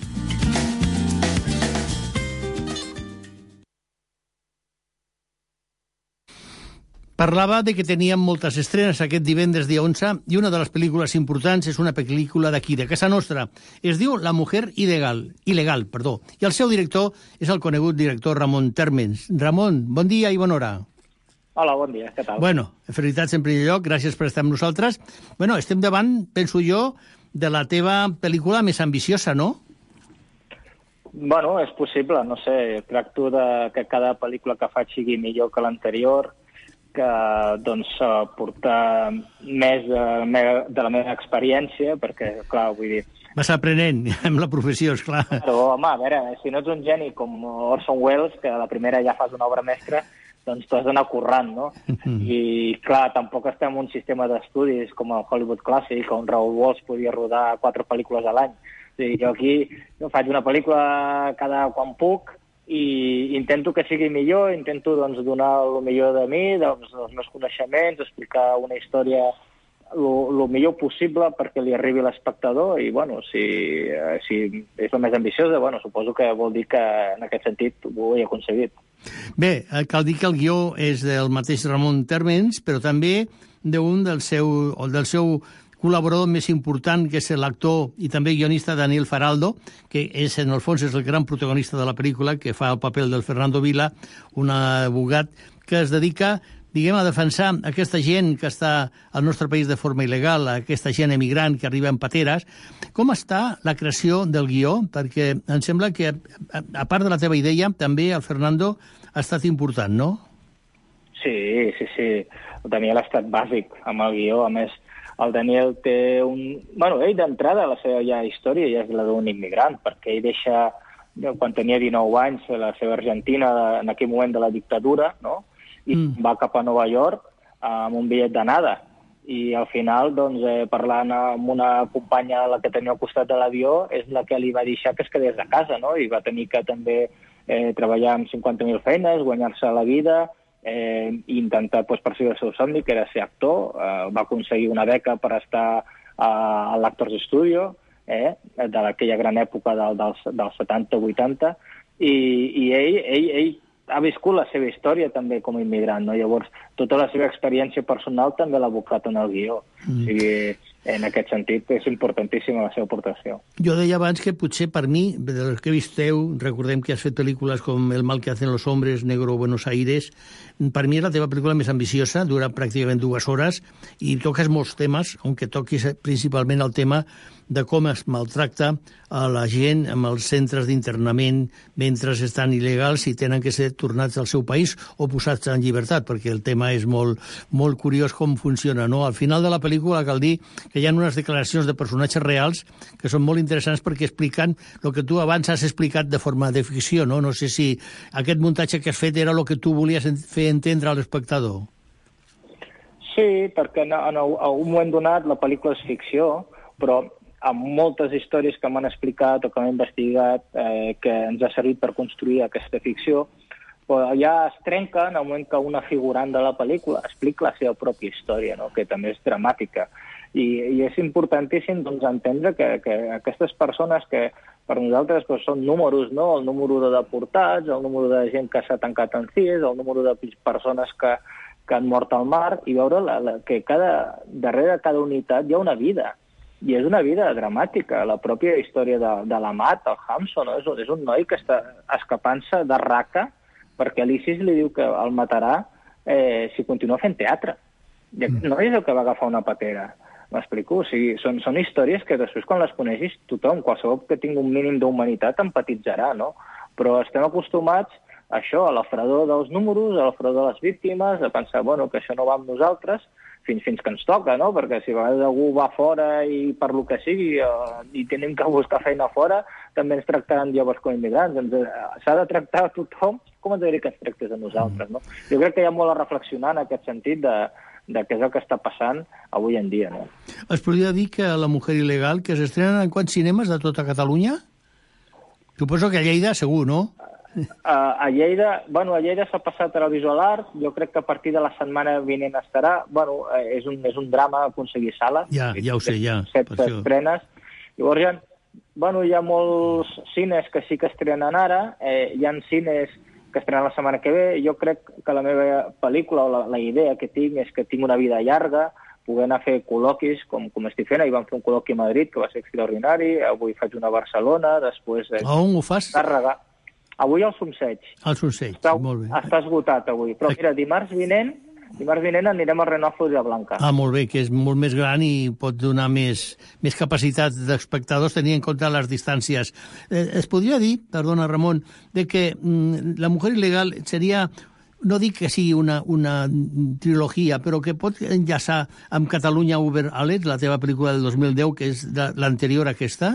Parlava de que teníem moltes estrenes aquest divendres dia onze i una de les pel·lícules importants és una pel·lícula d'aquí, de casa nostra. Es diu La mujer il·legal, il·legal, perdó. I el seu director és el conegut director Ramon Térmens. Ramon, bon dia i bona hora. Hola, bon dia, què tal? Bueno, felicitats en primer lloc, gràcies per estar amb nosaltres. Bueno, estem davant, penso jo, de la teva pel·lícula més ambiciosa, no? Bueno, és possible, no sé, tracto de que cada pel·lícula que faig sigui millor que l'anterior, que doncs portar més de, de la meva experiència, perquè, clar, vull dir... Vas aprenent amb la professió, esclar. Però, home, a veure, si no ets un geni com Orson Welles, que a la primera ja fas una obra mestra, doncs tu has d'anar currant, no? I, clar, tampoc estem en un sistema d'estudis com el Hollywood Classic, on Raoul Walsh podia rodar quatre pel·lícules a l'any. O sigui, jo aquí jo faig una pel·lícula cada quan puc, i intento que sigui millor, intento doncs, donar el millor de mi, dels, dels meus coneixements, explicar una història el millor possible perquè li arribi a l'espectador i, bueno, si, si és el més ambiciosa, bueno, suposo que vol dir que en aquest sentit ho he aconseguit. Bé, cal dir que el guió és del mateix Ramon Térmens, però també d'un del seu, del seu col·laborador més important, que és l'actor i també guionista Daniel Faraldo, que és, en el fons és el gran protagonista de la pel·lícula, que fa el paper del Fernando Vila, un abogat que es dedica, diguem, a defensar aquesta gent que està al nostre país de forma il·legal, aquesta gent emigrant que arriba en pateres. Com està la creació del guió? Perquè em sembla que, a part de la teva idea, també el Fernando ha estat important, no? Sí, sí, sí. El Daniel ha estat bàsic amb el guió, a més, el Daniel té un... Bueno, ell d'entrada, la seva ja història ja és la d'un immigrant, perquè ell deixa quan tenia dinou anys, la seva Argentina, en aquell moment de la dictadura, no? I mm. va cap a Nova York amb un bitllet d'anada. I al final, doncs, eh, parlant amb una companya la que tenia al costat de l'avió, és la que li va deixar que es quedés a casa, no? I va tenir que també eh, treballar amb cinquanta mil feines, guanyar-se la vida, eh, i intentar pues, perseguir el seu somni, que era ser actor. Eh, va aconseguir una beca per estar a, a l'Actors Studio, eh, de aquella gran època del, dels, dels setanta vuitanta, i, i ell, ell, ell ha viscut la seva història també com a immigrant, no? Llavors, tota la seva experiència personal també l'ha abocat en el guió. Mm. O sigui, en aquest sentit, és importantíssima la seva aportació. Jo deia abans que potser per mi, dels que he vist teu, recordem que has fet pel·lícules com El mal que hacen los hombres, Negro, Buenos Aires, per mi és la teva pel·lícula més ambiciosa, dura pràcticament dues hores, i toques molts temes, aunque toquis principalment el tema de com es maltracta a la gent amb els centres d'internament mentre estan il·legals i tenen que ser tornats al seu país o posats en llibertat, perquè el tema és molt, molt curiós com funciona, no? Al final de la pel·lícula cal dir que hi ha unes declaracions de personatges reals que són molt interessants perquè expliquen el que tu abans has explicat de forma de ficció, no? No sé si aquest muntatge que has fet era el que tu volies fer entendre a l'espectador. Sí, perquè en, en, en un moment donat la pel·lícula és ficció, però amb moltes històries que m'han explicat o que m'he investigat, eh, que ens ha servit per construir aquesta ficció, però ja es trenca en el moment que una figurant de la pel·lícula explica la seva pròpia història, no? Que també és dramàtica. I, i és importantíssim doncs, entendre que, que aquestes persones que per nosaltres doncs, són números, no? El número de deportats, el número de gent que s'ha tancat en C I E S, el número de persones que, que han mort al mar, i veure la, la, que cada, darrere de cada unitat hi ha una vida. I és una vida dramàtica. La pròpia història de, de l'Amat, el Hamson, no? és, un, és un noi que està escapant-se de Raqqa perquè l'Isis li diu que el matarà eh, si continua fent teatre. I aquest noi és el que va agafar una patera. M'explico? O sigui, són, són històries que després, quan les coneixis, tothom, qualsevol que tingui un mínim d'humanitat, empatitzarà, no? Però estem acostumats a això, a la fredor dels números, a la fredor de les víctimes, a pensar, bueno, que això no va amb nosaltres, fins, fins que ens toca, no? Perquè si a vegades algú va fora i per lo que sigui eh, i tenim que buscar feina fora, també ens tractaran llavors com immigrants. Ens, eh, s'ha de tractar a tothom com ens diria que ens tractés a nosaltres, no? Jo crec que hi ha molt a reflexionar en aquest sentit de, de què és el que està passant avui en dia, no? Es podria dir que La mujer il·legal, que s'estrenen en quants cinemes de tota Catalunya? Suposo que a Lleida segur, no? Uh, a Lleida, bueno, a Lleida s'ha passat a la Visual Art, jo crec que a partir de la setmana vinent estarà, bueno, eh, és, un, és un drama aconseguir sala. Ja, ja ho sé, ja. Set estrenes. Llavors hi ha, bueno, hi ha molts cines que sí que estrenen ara, eh, hi ha cines que estrenen la setmana que ve. Jo crec que la meva pel·lícula, o la, la idea que tinc, és que tinc una vida llarga, poder anar a fer col·loquis, com, com estic fent. Ahir vam fer un col·loqui a Madrid, que va ser extraordinari, avui faig una a Barcelona, després... Eh, on ho fas? Tàrrega. Avui al Sonseig. Al Sonseig, està, molt bé. Està esgotat avui. Però mira, dimarts vinent, dimarts vinent anirem al Renault Florida Blanca. Ah, molt bé, que és molt més gran i pot donar més, més capacitat d'espectadors tenint en compte les distàncies. Eh, es podria dir, perdona Ramon, de que mm, La mujer il·legal seria, no dic que sigui una, una trilogia, però que pot enllaçar amb Catalunya Over Alex, la teva pel·lícula del dos mil deu, que és l'anterior a aquesta?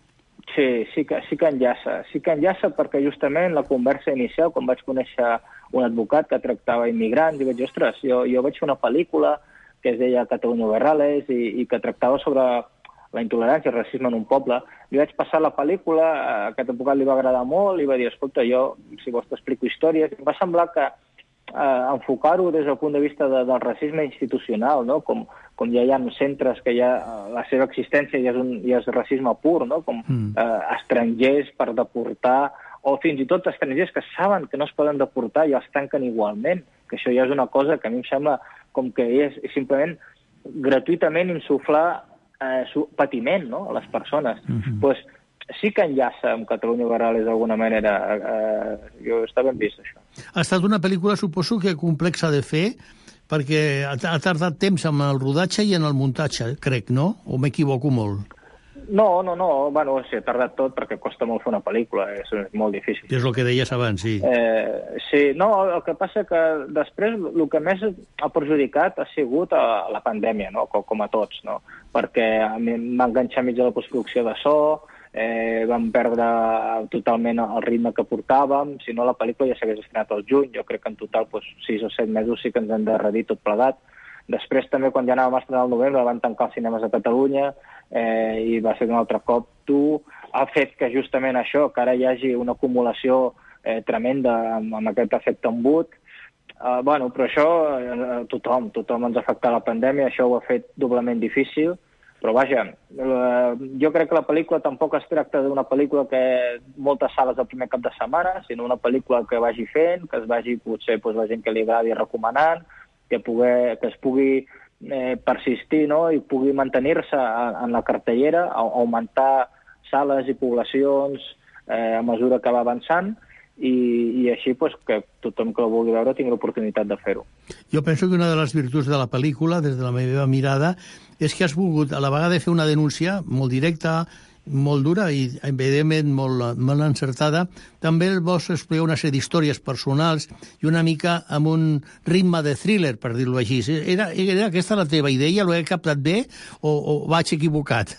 Sí, sí que, sí que enllaça. Sí que enllaça perquè justament la conversa inicial, quan vaig conèixer un advocat que tractava immigrants, i vaig dir, ostres, jo, jo vaig fer una pel·lícula que es deia Catalunya Overrales i, i que tractava sobre la intolerància i el racisme en un poble. Li vaig passar la pel·lícula, a aquest advocat li va agradar molt i va dir, escolta, jo, si vols t'explico històries. Em va semblar que eh, enfocar-ho des del punt de vista de, del racisme institucional, no? Com, com ja hi ha centres que ja la seva existència ja és, un, ja és racisme pur, no? Com mm. eh, estrangers per deportar, o fins i tot estrangers que saben que no es poden deportar i els tanquen igualment, que això ja és una cosa que a mi em sembla com que és simplement gratuïtament insuflar eh, patiment, no? A les persones. Mm-hmm. Pues, sí que enllaça amb Catalunya Overrales d'alguna manera. Eh, jo està ben vist, això. Ha estat una pel·lícula, suposo, que complexa de fer, perquè ha tardat temps amb el rodatge i en el muntatge, crec, no? O m'equivoco molt? No, no, no. Bueno, sí, ha tardat tot perquè costa molt fer una pel·lícula, és molt difícil. És el que deies abans, sí. Eh, sí, no, el que passa que després el que més ha perjudicat ha sigut a la pandèmia, no? Com, com a tots, no? Perquè a mi m'ha enganxat mig de la postproducció de so, eh, vam perdre totalment el ritme que portàvem, si no la pel·lícula ja s'hagués estrenat al juny, jo crec que en total doncs, sis o set mesos sí que ens hem de redir tot plegat. Després també quan ja anàvem a estrenar al novembre van tancar els cinemes a Catalunya eh, i va ser un altre cop dur, ha fet que justament això, que ara hi hagi una acumulació eh, tremenda amb, amb aquest efecte embut. Uh, bueno, però això uh, tothom, tothom ens ha afectat la pandèmia, això ho ha fet doblement difícil, però vaja, uh, jo crec que la pel·lícula tampoc es tracta d'una pel·lícula que moltes sales el primer cap de setmana, sinó una pel·lícula que vagi fent, que es vagi potser pues, la gent que li agradi recomanant, que, pugui, que es pugui eh, persistir, no?, i pugui mantenir-se en la cartellera, augmentar sales i poblacions eh, a mesura que va avançant, I, i així pues, que tothom que la vulgui veure tingui l'oportunitat de fer-ho. Jo penso que una de les virtuts de la pel·lícula, des de la meva mirada, és que has volgut a la vegada fer una denúncia molt directa, molt dura i evidentment molt, molt encertada. També vols explicar una sèrie d'històries personals i una mica amb un ritme de thriller, per dir-ho així. Era, era aquesta la teva idea? L'ho he captat bé o, o vaig equivocat?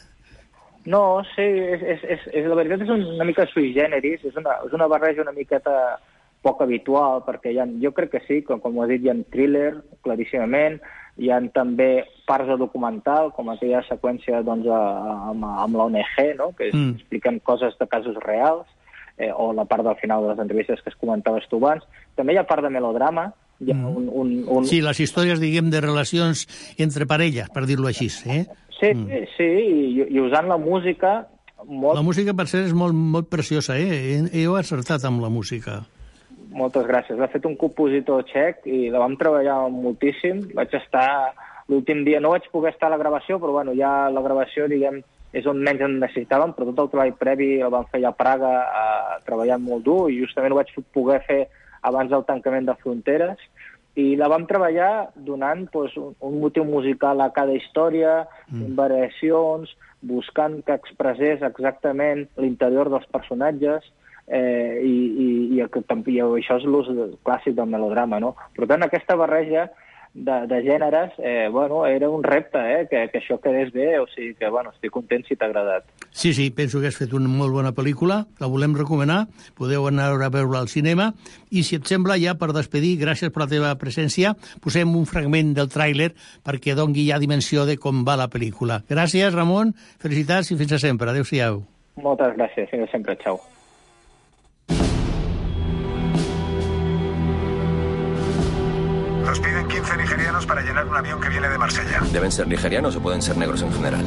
No, sí, és, és, és, és, la veritat és una mica sui generis, és una, és una barreja una miqueta poc habitual, perquè hi ha, jo crec que sí, com, com ho has dit, hi ha thriller, claríssimament, hi ha també parts de documental, com aquella seqüència doncs, amb, amb l'O N G, no? Que mm. expliquen coses de casos reals, eh, o la part del final de les entrevistes que es comentaves tu abans. També hi ha part de melodrama, hi ha mm. un, un, un... Sí, les històries, diguem, de relacions entre parelles, per dir-ho així, eh? Sí, mm. sí, i, i usant la música... Molt... La música, per ser, és molt, molt preciosa, eh? Heu acertat amb la música. Moltes gràcies. L'ha fet un compositor txec i la vam treballar moltíssim. Vaig estar... L'últim dia no vaig poder estar a la gravació, però bueno, ja la gravació, diguem, és on menys en necessitàvem, però tot el treball previ el vam fer ja a Praga, eh, treballant molt dur, i justament ho vaig poder fer abans del tancament de fronteres. I la vam treballar donant pues, un, un motiu musical a cada història, mm. variacions, buscant que expressés exactament l'interior dels personatges, eh, i, i, i, el, i això és l'ús clàssic del melodrama, no? Per tant, aquesta barreja de, de gèneres, eh, bueno, era un repte, eh, que, que això quedés bé, o sigui que, bueno, estic content si t'ha agradat. Sí, sí, penso que has fet una molt bona pel·lícula, la volem recomanar, podeu anar a veure-la al cinema, i si et sembla, ja per despedir, gràcies per la teva presència, posem un fragment del tràiler perquè dongui ja dimensió de com va la pel·lícula. Gràcies, Ramon, felicitats i fins a sempre. Adéu-siau. Moltes gràcies, fins a sempre, xau. Nos piden quince nigerianos para llenar un avión que viene de Marsella. ¿Deben ser nigerianos o pueden ser negros en general?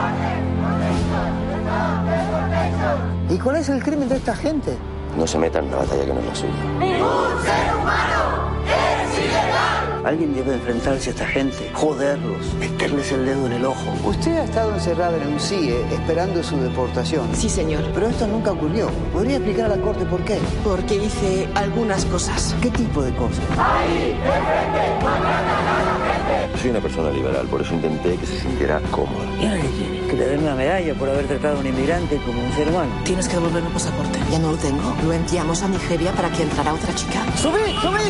¿Y cuál es el crimen de esta gente? No se metan en una batalla que no es la suya. ¡Ningún ser humano es ilegal! Alguien debe enfrentarse a esta gente, joderlos, meterles el dedo en el ojo. Usted ha estado encerrado en un C I E esperando su deportación. Sí, señor. Pero esto nunca ocurrió. ¿Podría explicar a la corte por qué? Porque hice algunas cosas. ¿Qué tipo de cosas? ¡Ahí, de frente! ¡Maltratan a la gente! Soy una persona liberal, por eso intenté que se sintiera cómoda. ¿Y ahora qué quiere? Que le den una medalla por haber tratado a un inmigrante como un ser humano. Tienes que devolverme el pasaporte. Ya no lo tengo. Lo enviamos a Nigeria para que entrara otra chica. ¡Subid! ¡Subid!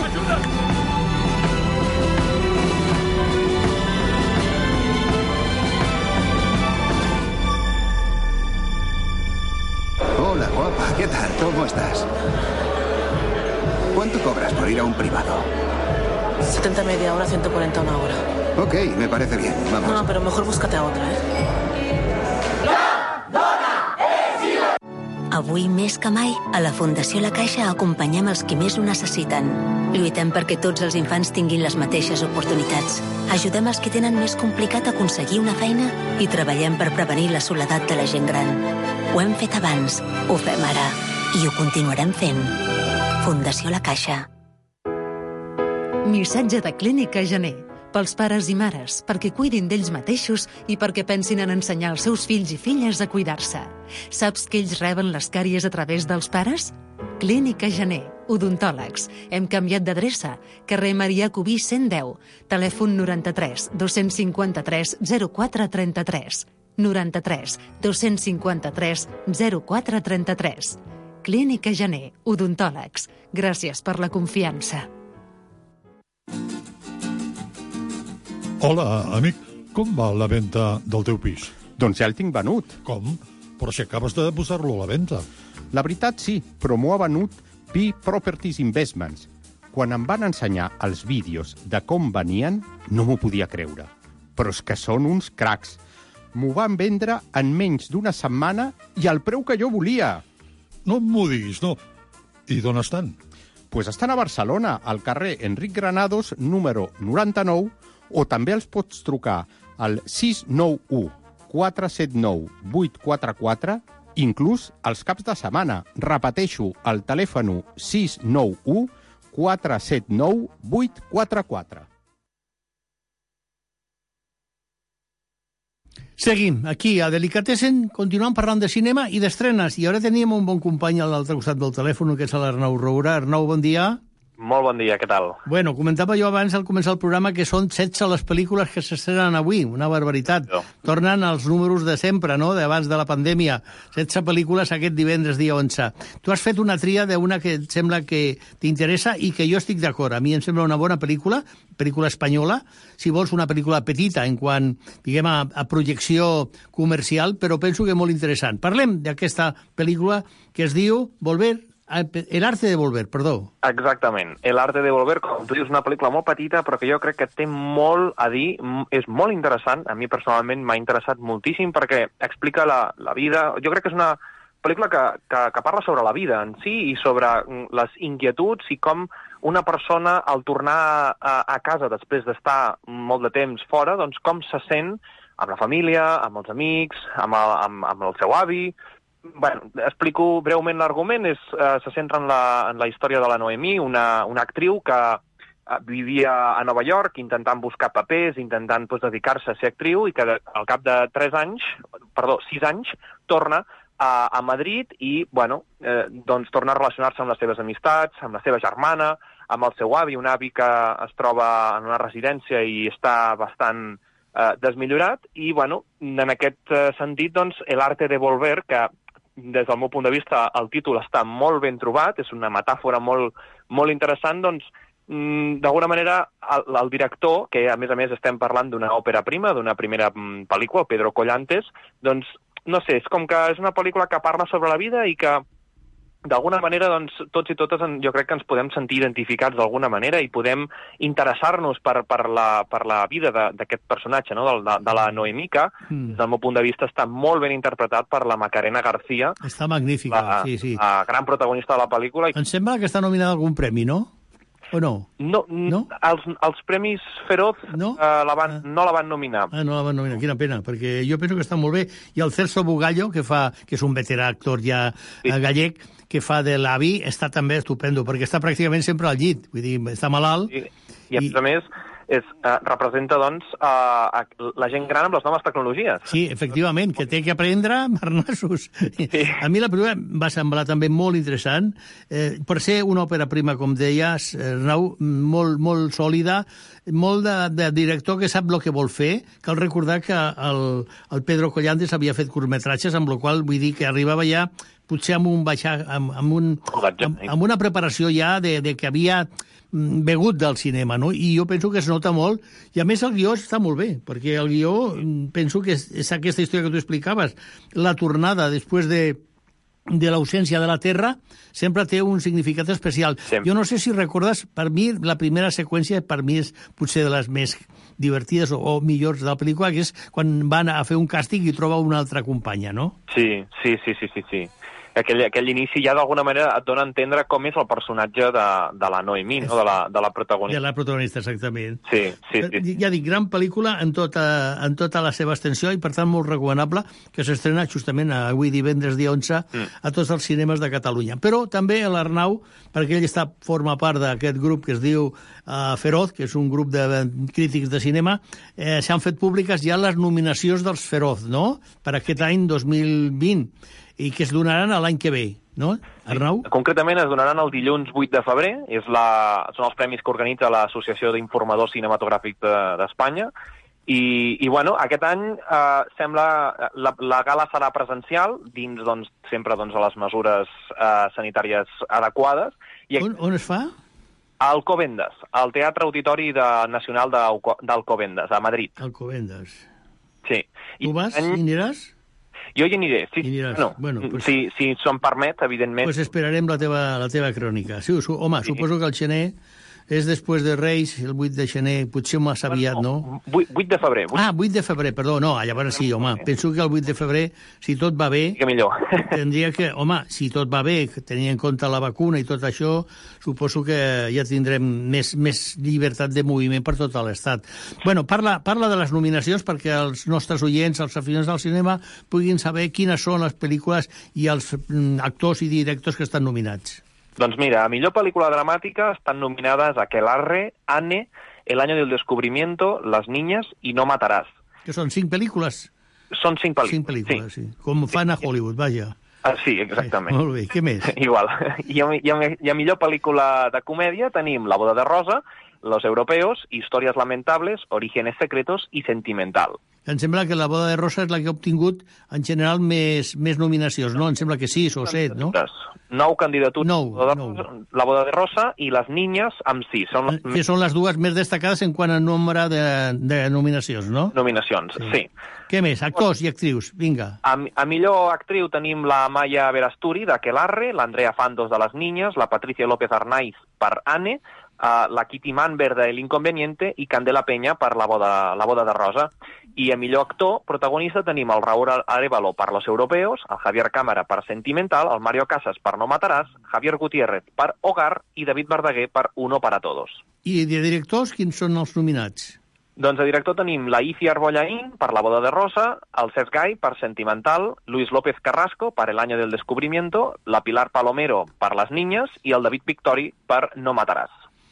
Hola, guapa. ¿Qué tal? ¿Cómo estás? ¿Cuánto cobras por ir a un privado? setenta media hora, ciento cuarenta una hora. Ok, me parece bien. Vamos. No, pero mejor búscate a otra, ¿eh? Avui més que mai, a la Fundació La Caixa acompanyem els qui més ho necessiten. Lluitem perquè tots els infants tinguin les mateixes oportunitats. Ajudem els que tenen més complicat aconseguir una feina i treballem per prevenir la soledat de la gent gran. Ho hem fet abans, ho fem ara i ho continuarem fent. Fundació La Caixa. Missatge de Clínica Gener. Pels pares i mares, perquè cuidin d'ells mateixos i perquè pensin en ensenyar als seus fills i filles a cuidar-se. Saps que ells reben les càries a través dels pares? Clínica Gener, odontòlegs. Hem canviat d'adreça. Carrer Marià Cubí cent deu. Telèfon noranta-tres dos-cents cinquanta-tres zero quatre trenta-tres. noranta-tres dos-cents cinquanta-tres zero quatre trenta-tres. Clínica Gener, odontòlegs. Gràcies per la confiança. Hola, amic. Com va la venda del teu pis? Doncs ja el tinc venut. Com? però si acabes de posar-lo a la venda. La veritat, sí, però m'ho ha venut P Properties Investments. Quan em van ensenyar els vídeos de com venien, no m'ho podia creure. Però és que són uns cracs. M'ho van vendre en menys d'una setmana i al preu que jo volia. No m'ho diguis, no. I d'on estan? Pues estan a Barcelona, al carrer Enric Granados, número noranta-nou, o també els pots trucar al sis nou u quatre set nou vuit quatre quatre, inclús els caps de setmana. Repeteixo, el telèfon sis nou u quatre set nou vuit quatre quatre. Seguim, aquí, a Delicatessen, continuem parlant de cinema i d'estrenes. I ara teníem un bon company a l'altre costat del telèfon, que és l'Arnau Roura. Arnau, bon dia. Molt bon dia, què tal? Bueno, comentava jo abans al començar el programa que són setze les pel·lícules que s'estrenen avui, una barbaritat. No. Tornen als números de sempre, no?, d'abans de la pandèmia. setze pel·lícules aquest divendres, dia onze. Tu has fet una tria d'una que et sembla que t'interessa i que jo estic d'acord. A mi em sembla una bona pel·lícula, pel·lícula espanyola, si vols una pel·lícula petita en quant, diguem, a, a projecció comercial, però penso que molt interessant. Parlem d'aquesta pel·lícula que es diu Volver, El arte de volver, perdó. Exactament. El arte de volver, com tu dius, una pel·lícula molt petita, però que jo crec que té molt a dir, és molt interessant. A mi personalment m'ha interessat moltíssim perquè explica la, la vida. Jo crec que és una pel·lícula que, que, que parla sobre la vida en si i sobre les inquietuds i com una persona, al tornar a, a casa després d'estar molt de temps fora, doncs com se sent amb la família, amb els amics, amb el, amb, amb el seu avi. Bueno, explico breument l'argument. És, eh, se centra en la, en la història de la Noemí, una, una actriu que eh, vivia a Nova York intentant buscar papers, intentant pues, dedicar-se a ser actriu i que al cap de tres anys, perdó, sis anys, torna a, a Madrid i, bueno, eh, doncs torna a relacionar-se amb les seves amistats, amb la seva germana, amb el seu avi, un avi que es troba en una residència i està bastant eh, desmillorat i, bueno, en aquest eh, sentit, doncs, el arte de volver, que des del meu punt de vista, el títol està molt ben trobat, és una metàfora molt, molt interessant, doncs, d'alguna manera, el, el director, que a més a més estem parlant d'una òpera prima, d'una primera pel·lícula, Pedro Collantes, doncs, no sé, és com que és una pel·lícula que parla sobre la vida i que, d'alguna manera, doncs, tots i totes jo crec que ens podem sentir identificats d'alguna manera i podem interessar-nos per, per, la, per la vida d'aquest personatge, no? de, de, de la Noemí, que, mm. des del meu punt de vista, està molt ben interpretat per la Macarena García. Està magnífica, la, sí, sí. La gran protagonista de la pel·lícula. Em sembla que està nominada a algun premi, no? O no? No, no? Els, els Premis Feroz no? Eh, la van, ah. no la van nominar. Ah, no la van nominar, quina pena, perquè jo penso que està molt bé. I el Celso Bugallo, que fa, que és un veterà actor ja sí. gallec, que fa de l'avi, està també estupendo, perquè està pràcticament sempre al llit, vull dir, està malalt. I, i a més a més, és, eh, representa, doncs, eh, la gent gran amb les noves tecnologies. Sí, efectivament, que té que aprendre marnassos. Sí. A mi la primera va semblar també molt interessant, eh, per ser una òpera prima, com deies, Arnau, molt, molt sòlida, molt de, de director que sap el que vol fer. Cal recordar que el, el Pedro Collantes havia fet curtmetratges, amb la qual vull dir que arribava ja potser amb, un baixar, amb, amb, un, amb, amb una preparació ja de, de que havia begut del cinema, no? I jo penso que es nota molt, i a més el guió està molt bé, perquè el guió penso que és, és aquesta història que tu explicaves, la tornada després de, de l'ausència de la Terra, sempre té un significat especial. Sí. Jo no sé si recordes, per mi, la primera seqüència, per mi és potser de les més divertides o, o millors de la pel·lícula, que és quan van a fer un càsting i troba una altra companya, no? Sí, sí, sí, sí, sí, sí. Aquell, aquell inici ja d'alguna manera et dona a entendre com és el personatge de, de la Noemí, no? de, la, de la protagonista. De la protagonista, exactament. Sí, sí, sí. Ja dic, gran pel·lícula en tota, en tota la seva extensió i, per tant, molt recomanable, que s'estrena justament avui divendres dia onze mm. a tots els cinemes de Catalunya. Però també l'Arnau, perquè ell està, forma part d'aquest grup que es diu uh, Feroz, que és un grup de crítics de cinema, eh, s'han fet públiques ja les nominacions dels Feroz, no?, per aquest any dos mil vint, i que es donaran l'any que ve, no, Arnau? Sí. Concretament es donaran el dilluns vuit de febrer, és la, són els premis que organitza l'Associació d'Informadors Cinematogràfics d'Espanya, i, i bueno, aquest any eh, sembla, la, la gala serà presencial, dins, doncs, sempre doncs, a les mesures eh, sanitàries adequades. I on, on es fa? A Alcobendas, al Teatre Auditori de, Nacional d'Alcobendas, a Madrid. Alcobendas. Sí. Tu vas? I aniràs? Jo hi aniré, sí. Aniràs. No, bueno, pues... si, si se'm permet, evidentment. Pues esperarem la teva, la teva crònica. Sí, su, home, sí. Suposo que el gener és després de Reis, el vuit de gener, potser massa aviat, no? vuit de febrer. Ah, vuit de febrer, perdó, no, llavors sí, home, penso que el vuit de febrer, si tot va bé... Que millor. Tindria que, home, si tot va bé, tenint en compte la vacuna i tot això, suposo que ja tindrem més, més llibertat de moviment per tot l'estat. Bueno, parla, parla de les nominacions perquè els nostres oients, els aficionats del cinema, puguin saber quines són les pel·lícules i els mm, actors i directors que estan nominats. Doncs mira, a millor pel·lícula dramàtica estan nominades Aquelarre, Anne, El año del descubrimiento, Las niñas i No matarás. Que són cinc pel·lícules? Són cinc pel·lícules, cinc pel·lícules sí. sí. Com fan a Hollywood, vaja. Ah, sí, exactament. Eh, molt bé, què més? Igual. I a, i, a, I a millor pel·lícula de comèdia tenim La boda de rosa, Los europeos, Historias lamentables, Orígenes secretos i Sentimental. Em sembla que La boda de rosa és la que ha obtingut, en general, més, més nominacions, no? Em sembla que sis o set, no? Nou candidatures. Nou, la, nou. La boda de rosa i Les niñas amb sis. Són les... Que són les dues més destacades en quant a nombre de, de nominacions, no? Nominacions, sí. sí. Què més? Actors i actrius, vinga. A, a millor actriu tenim la Maya Verasturi, d'Aquelarre, l'Andrea Fandos de Les niñas, la Patricia López Arnaiz per Anne, uh, la Kitty Manver de El inconveniente i Candela Peña per La boda, la boda de rosa. I a millor actor protagonista tenim el Raúl Arévalo per Los europeos, el Javier Cámara per Sentimental, el Mario Casas per No matarás, Javier Gutiérrez per Hogar i David Verdaguer per Uno para todos. I de directors, quins són els nominats? Doncs de director tenim la Iciar Bollaín per La boda de rosa, el Cesc Gai per Sentimental, Luis López Carrasco per El año del descubrimiento, la Pilar Palomero per Las niñas i el David Victori per No matarás.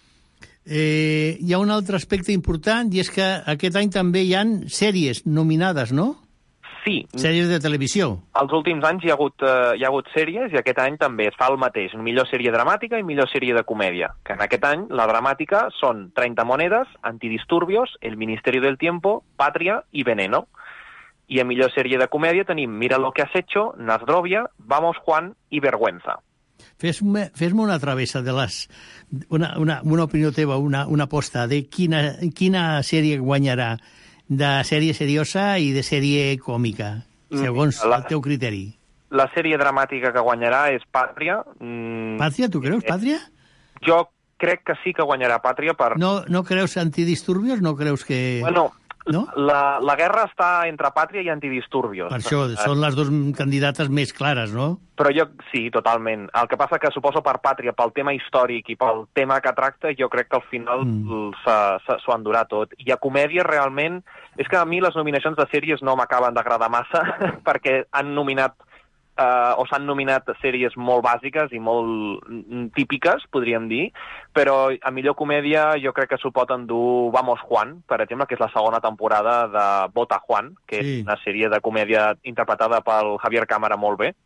Eh, hi ha un altre aspecte important i és que aquest any també hi han sèries nominades, no? Sí. Sèries de televisió. Els últims anys hi ha hagut, eh, hi ha hagut sèries i aquest any també es fa el mateix, millor sèrie dramàtica i millor sèrie de comèdia. Que en aquest any la dramàtica són treinta monedas, Antidisturbios, El ministerio del tiempo, Patria i Veneno. I a millor sèrie de comèdia tenim Mira lo que has hecho, Nasdrovia, Vamos Juan i Vergüenza. Fes-me fes una travessa de les... Una, una, una opinió teva, una, una aposta de quina, quina sèrie guanyarà de sèrie seriosa i de sèrie còmica, segons la, el teu criteri. La sèrie dramàtica que guanyarà és Pàtria. Mm, Pàtria, tu creus, Pàtria? Jo crec que sí que guanyarà Pàtria per... No, no creus Antidisturbios? No creus que... Bueno... No? La, la guerra està entre Pàtria i Antidisturbios. Per això, són les dues candidates més clares, no? Però jo, sí, totalment. El que passa que suposo per Pàtria, pel tema històric i pel tema que tracta, jo crec que al final mm. s'ho endurà tot. I a comèdia, realment, és que a mi les nominacions de sèries no m'acaben d'agradar massa, perquè han nominat Uh, o s'han nominat sèries molt bàsiques i molt típiques, podríem dir, però a millor comèdia jo crec que s'ho pot endur Vamos Juan, per exemple, que és la segona temporada de Vota Juan, que sí. És una sèrie de comèdia interpretada pel Javier Cámara molt bé,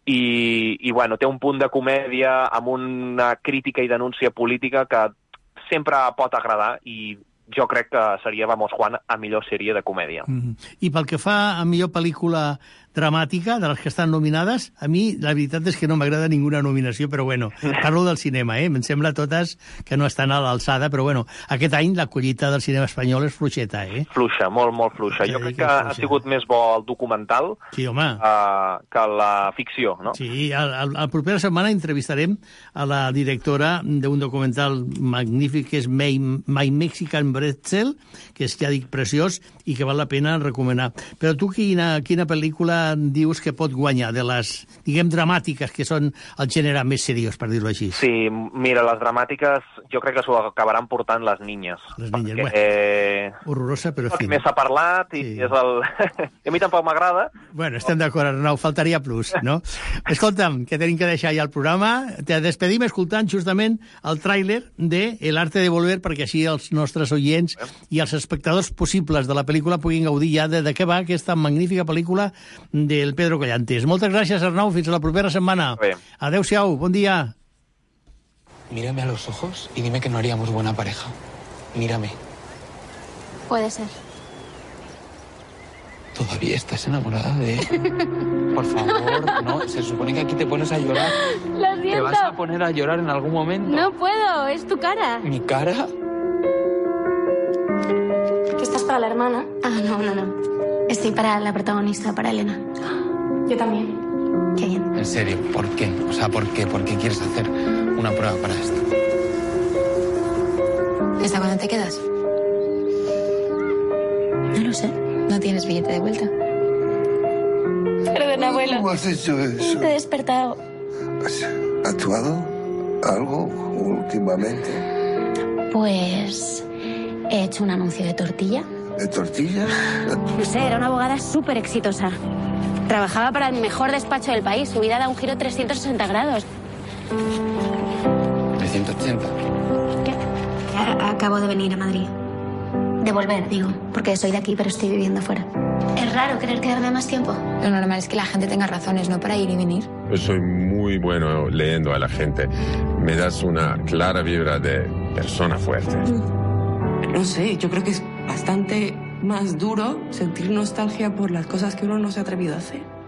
i, i bueno, té un punt de comèdia amb una crítica i denúncia política que sempre pot agradar i jo crec que seria Vamos Juan a millor sèrie de comèdia. Mm-hmm. I pel que fa a millor pel·lícula dramàtica, de les que estan nominades, a mi la veritat és que no m'agrada ninguna nominació, però bueno, parlo del cinema, eh? Em sembla totes que no estan a l'alçada, però bueno, aquest any la collita del cinema espanyol és fluixeta, eh? Fluixa, molt, molt fluixa. Jo crec que ha sigut més bo el documental sí, home. Uh, que la ficció, no? Sí, la propera setmana entrevistarem a la directora d'un documental magnífic que és My, My Mexican Bretzel, que és, ja dic, preciós i que val la pena recomanar. Però tu quina, quina pel·lícula dius que pot guanyar de les, diguem, dramàtiques, que són el gènere més seriós, per dir-ho així? Sí, mira, les dramàtiques jo crec que s'ho acabaran portant Les niñas. Les niñas, perquè, bueno, eh... horrorosa, però... El que més s'ha parlat i sí. És el... I a mi tampoc m'agrada. Bueno, estem d'acord, Arnau, faltaria plus, no? Escolta'm, que tenim que deixar ja el programa. Te despedim escoltant justament el tràiler de El arte de volver, perquè així els nostres oients i els espectadors possibles de la pel·lícula puguin gaudir ja de, de què va aquesta magnífica pel·lícula del Pedro Collantes. Moltes gràcies, Arnau. Fins a la propera setmana. Adéu-siau. Bon dia. Mírame a los ojos y dime que no haríamos buena pareja. Mírame. Puede ser. ¿Todavía estás enamorada de él? Por favor, no. Se supone que aquí te pones a llorar. Lo siento. ¿Te vas a poner a llorar en algún momento? No puedo. Es tu cara. ¿Mi cara? ¿Que estás para la hermana? Ah, no, no, no. Estoy para la protagonista, para Elena. Yo también. Qué bien. En serio, ¿por qué? O sea, ¿por qué? ¿Por qué quieres hacer una prueba para esto? ¿Hasta cuándo te quedas? No lo sé. No tienes billete de vuelta. Perdona, abuela. ¿Cómo has hecho eso? Te he despertado. ¿Has actuado algo últimamente? Pues he hecho un anuncio de tortilla. ¿De tortillas? No sé, era una abogada súper exitosa. Trabajaba para el mejor despacho del país. Su vida da un giro trescientos sesenta grados. trescientos ochenta. ¿Qué? A- acabo de venir a Madrid. De volver, digo, porque soy de aquí, pero estoy viviendo fuera. Es raro querer quedarme más tiempo. Lo normal es que la gente tenga razones, no para ir y venir. Yo soy muy bueno leyendo a la gente. Me das una clara vibra de persona fuerte. No sé, yo creo que es bastante más duro sentir nostalgia por las cosas que uno no se ha atrevido a hacer.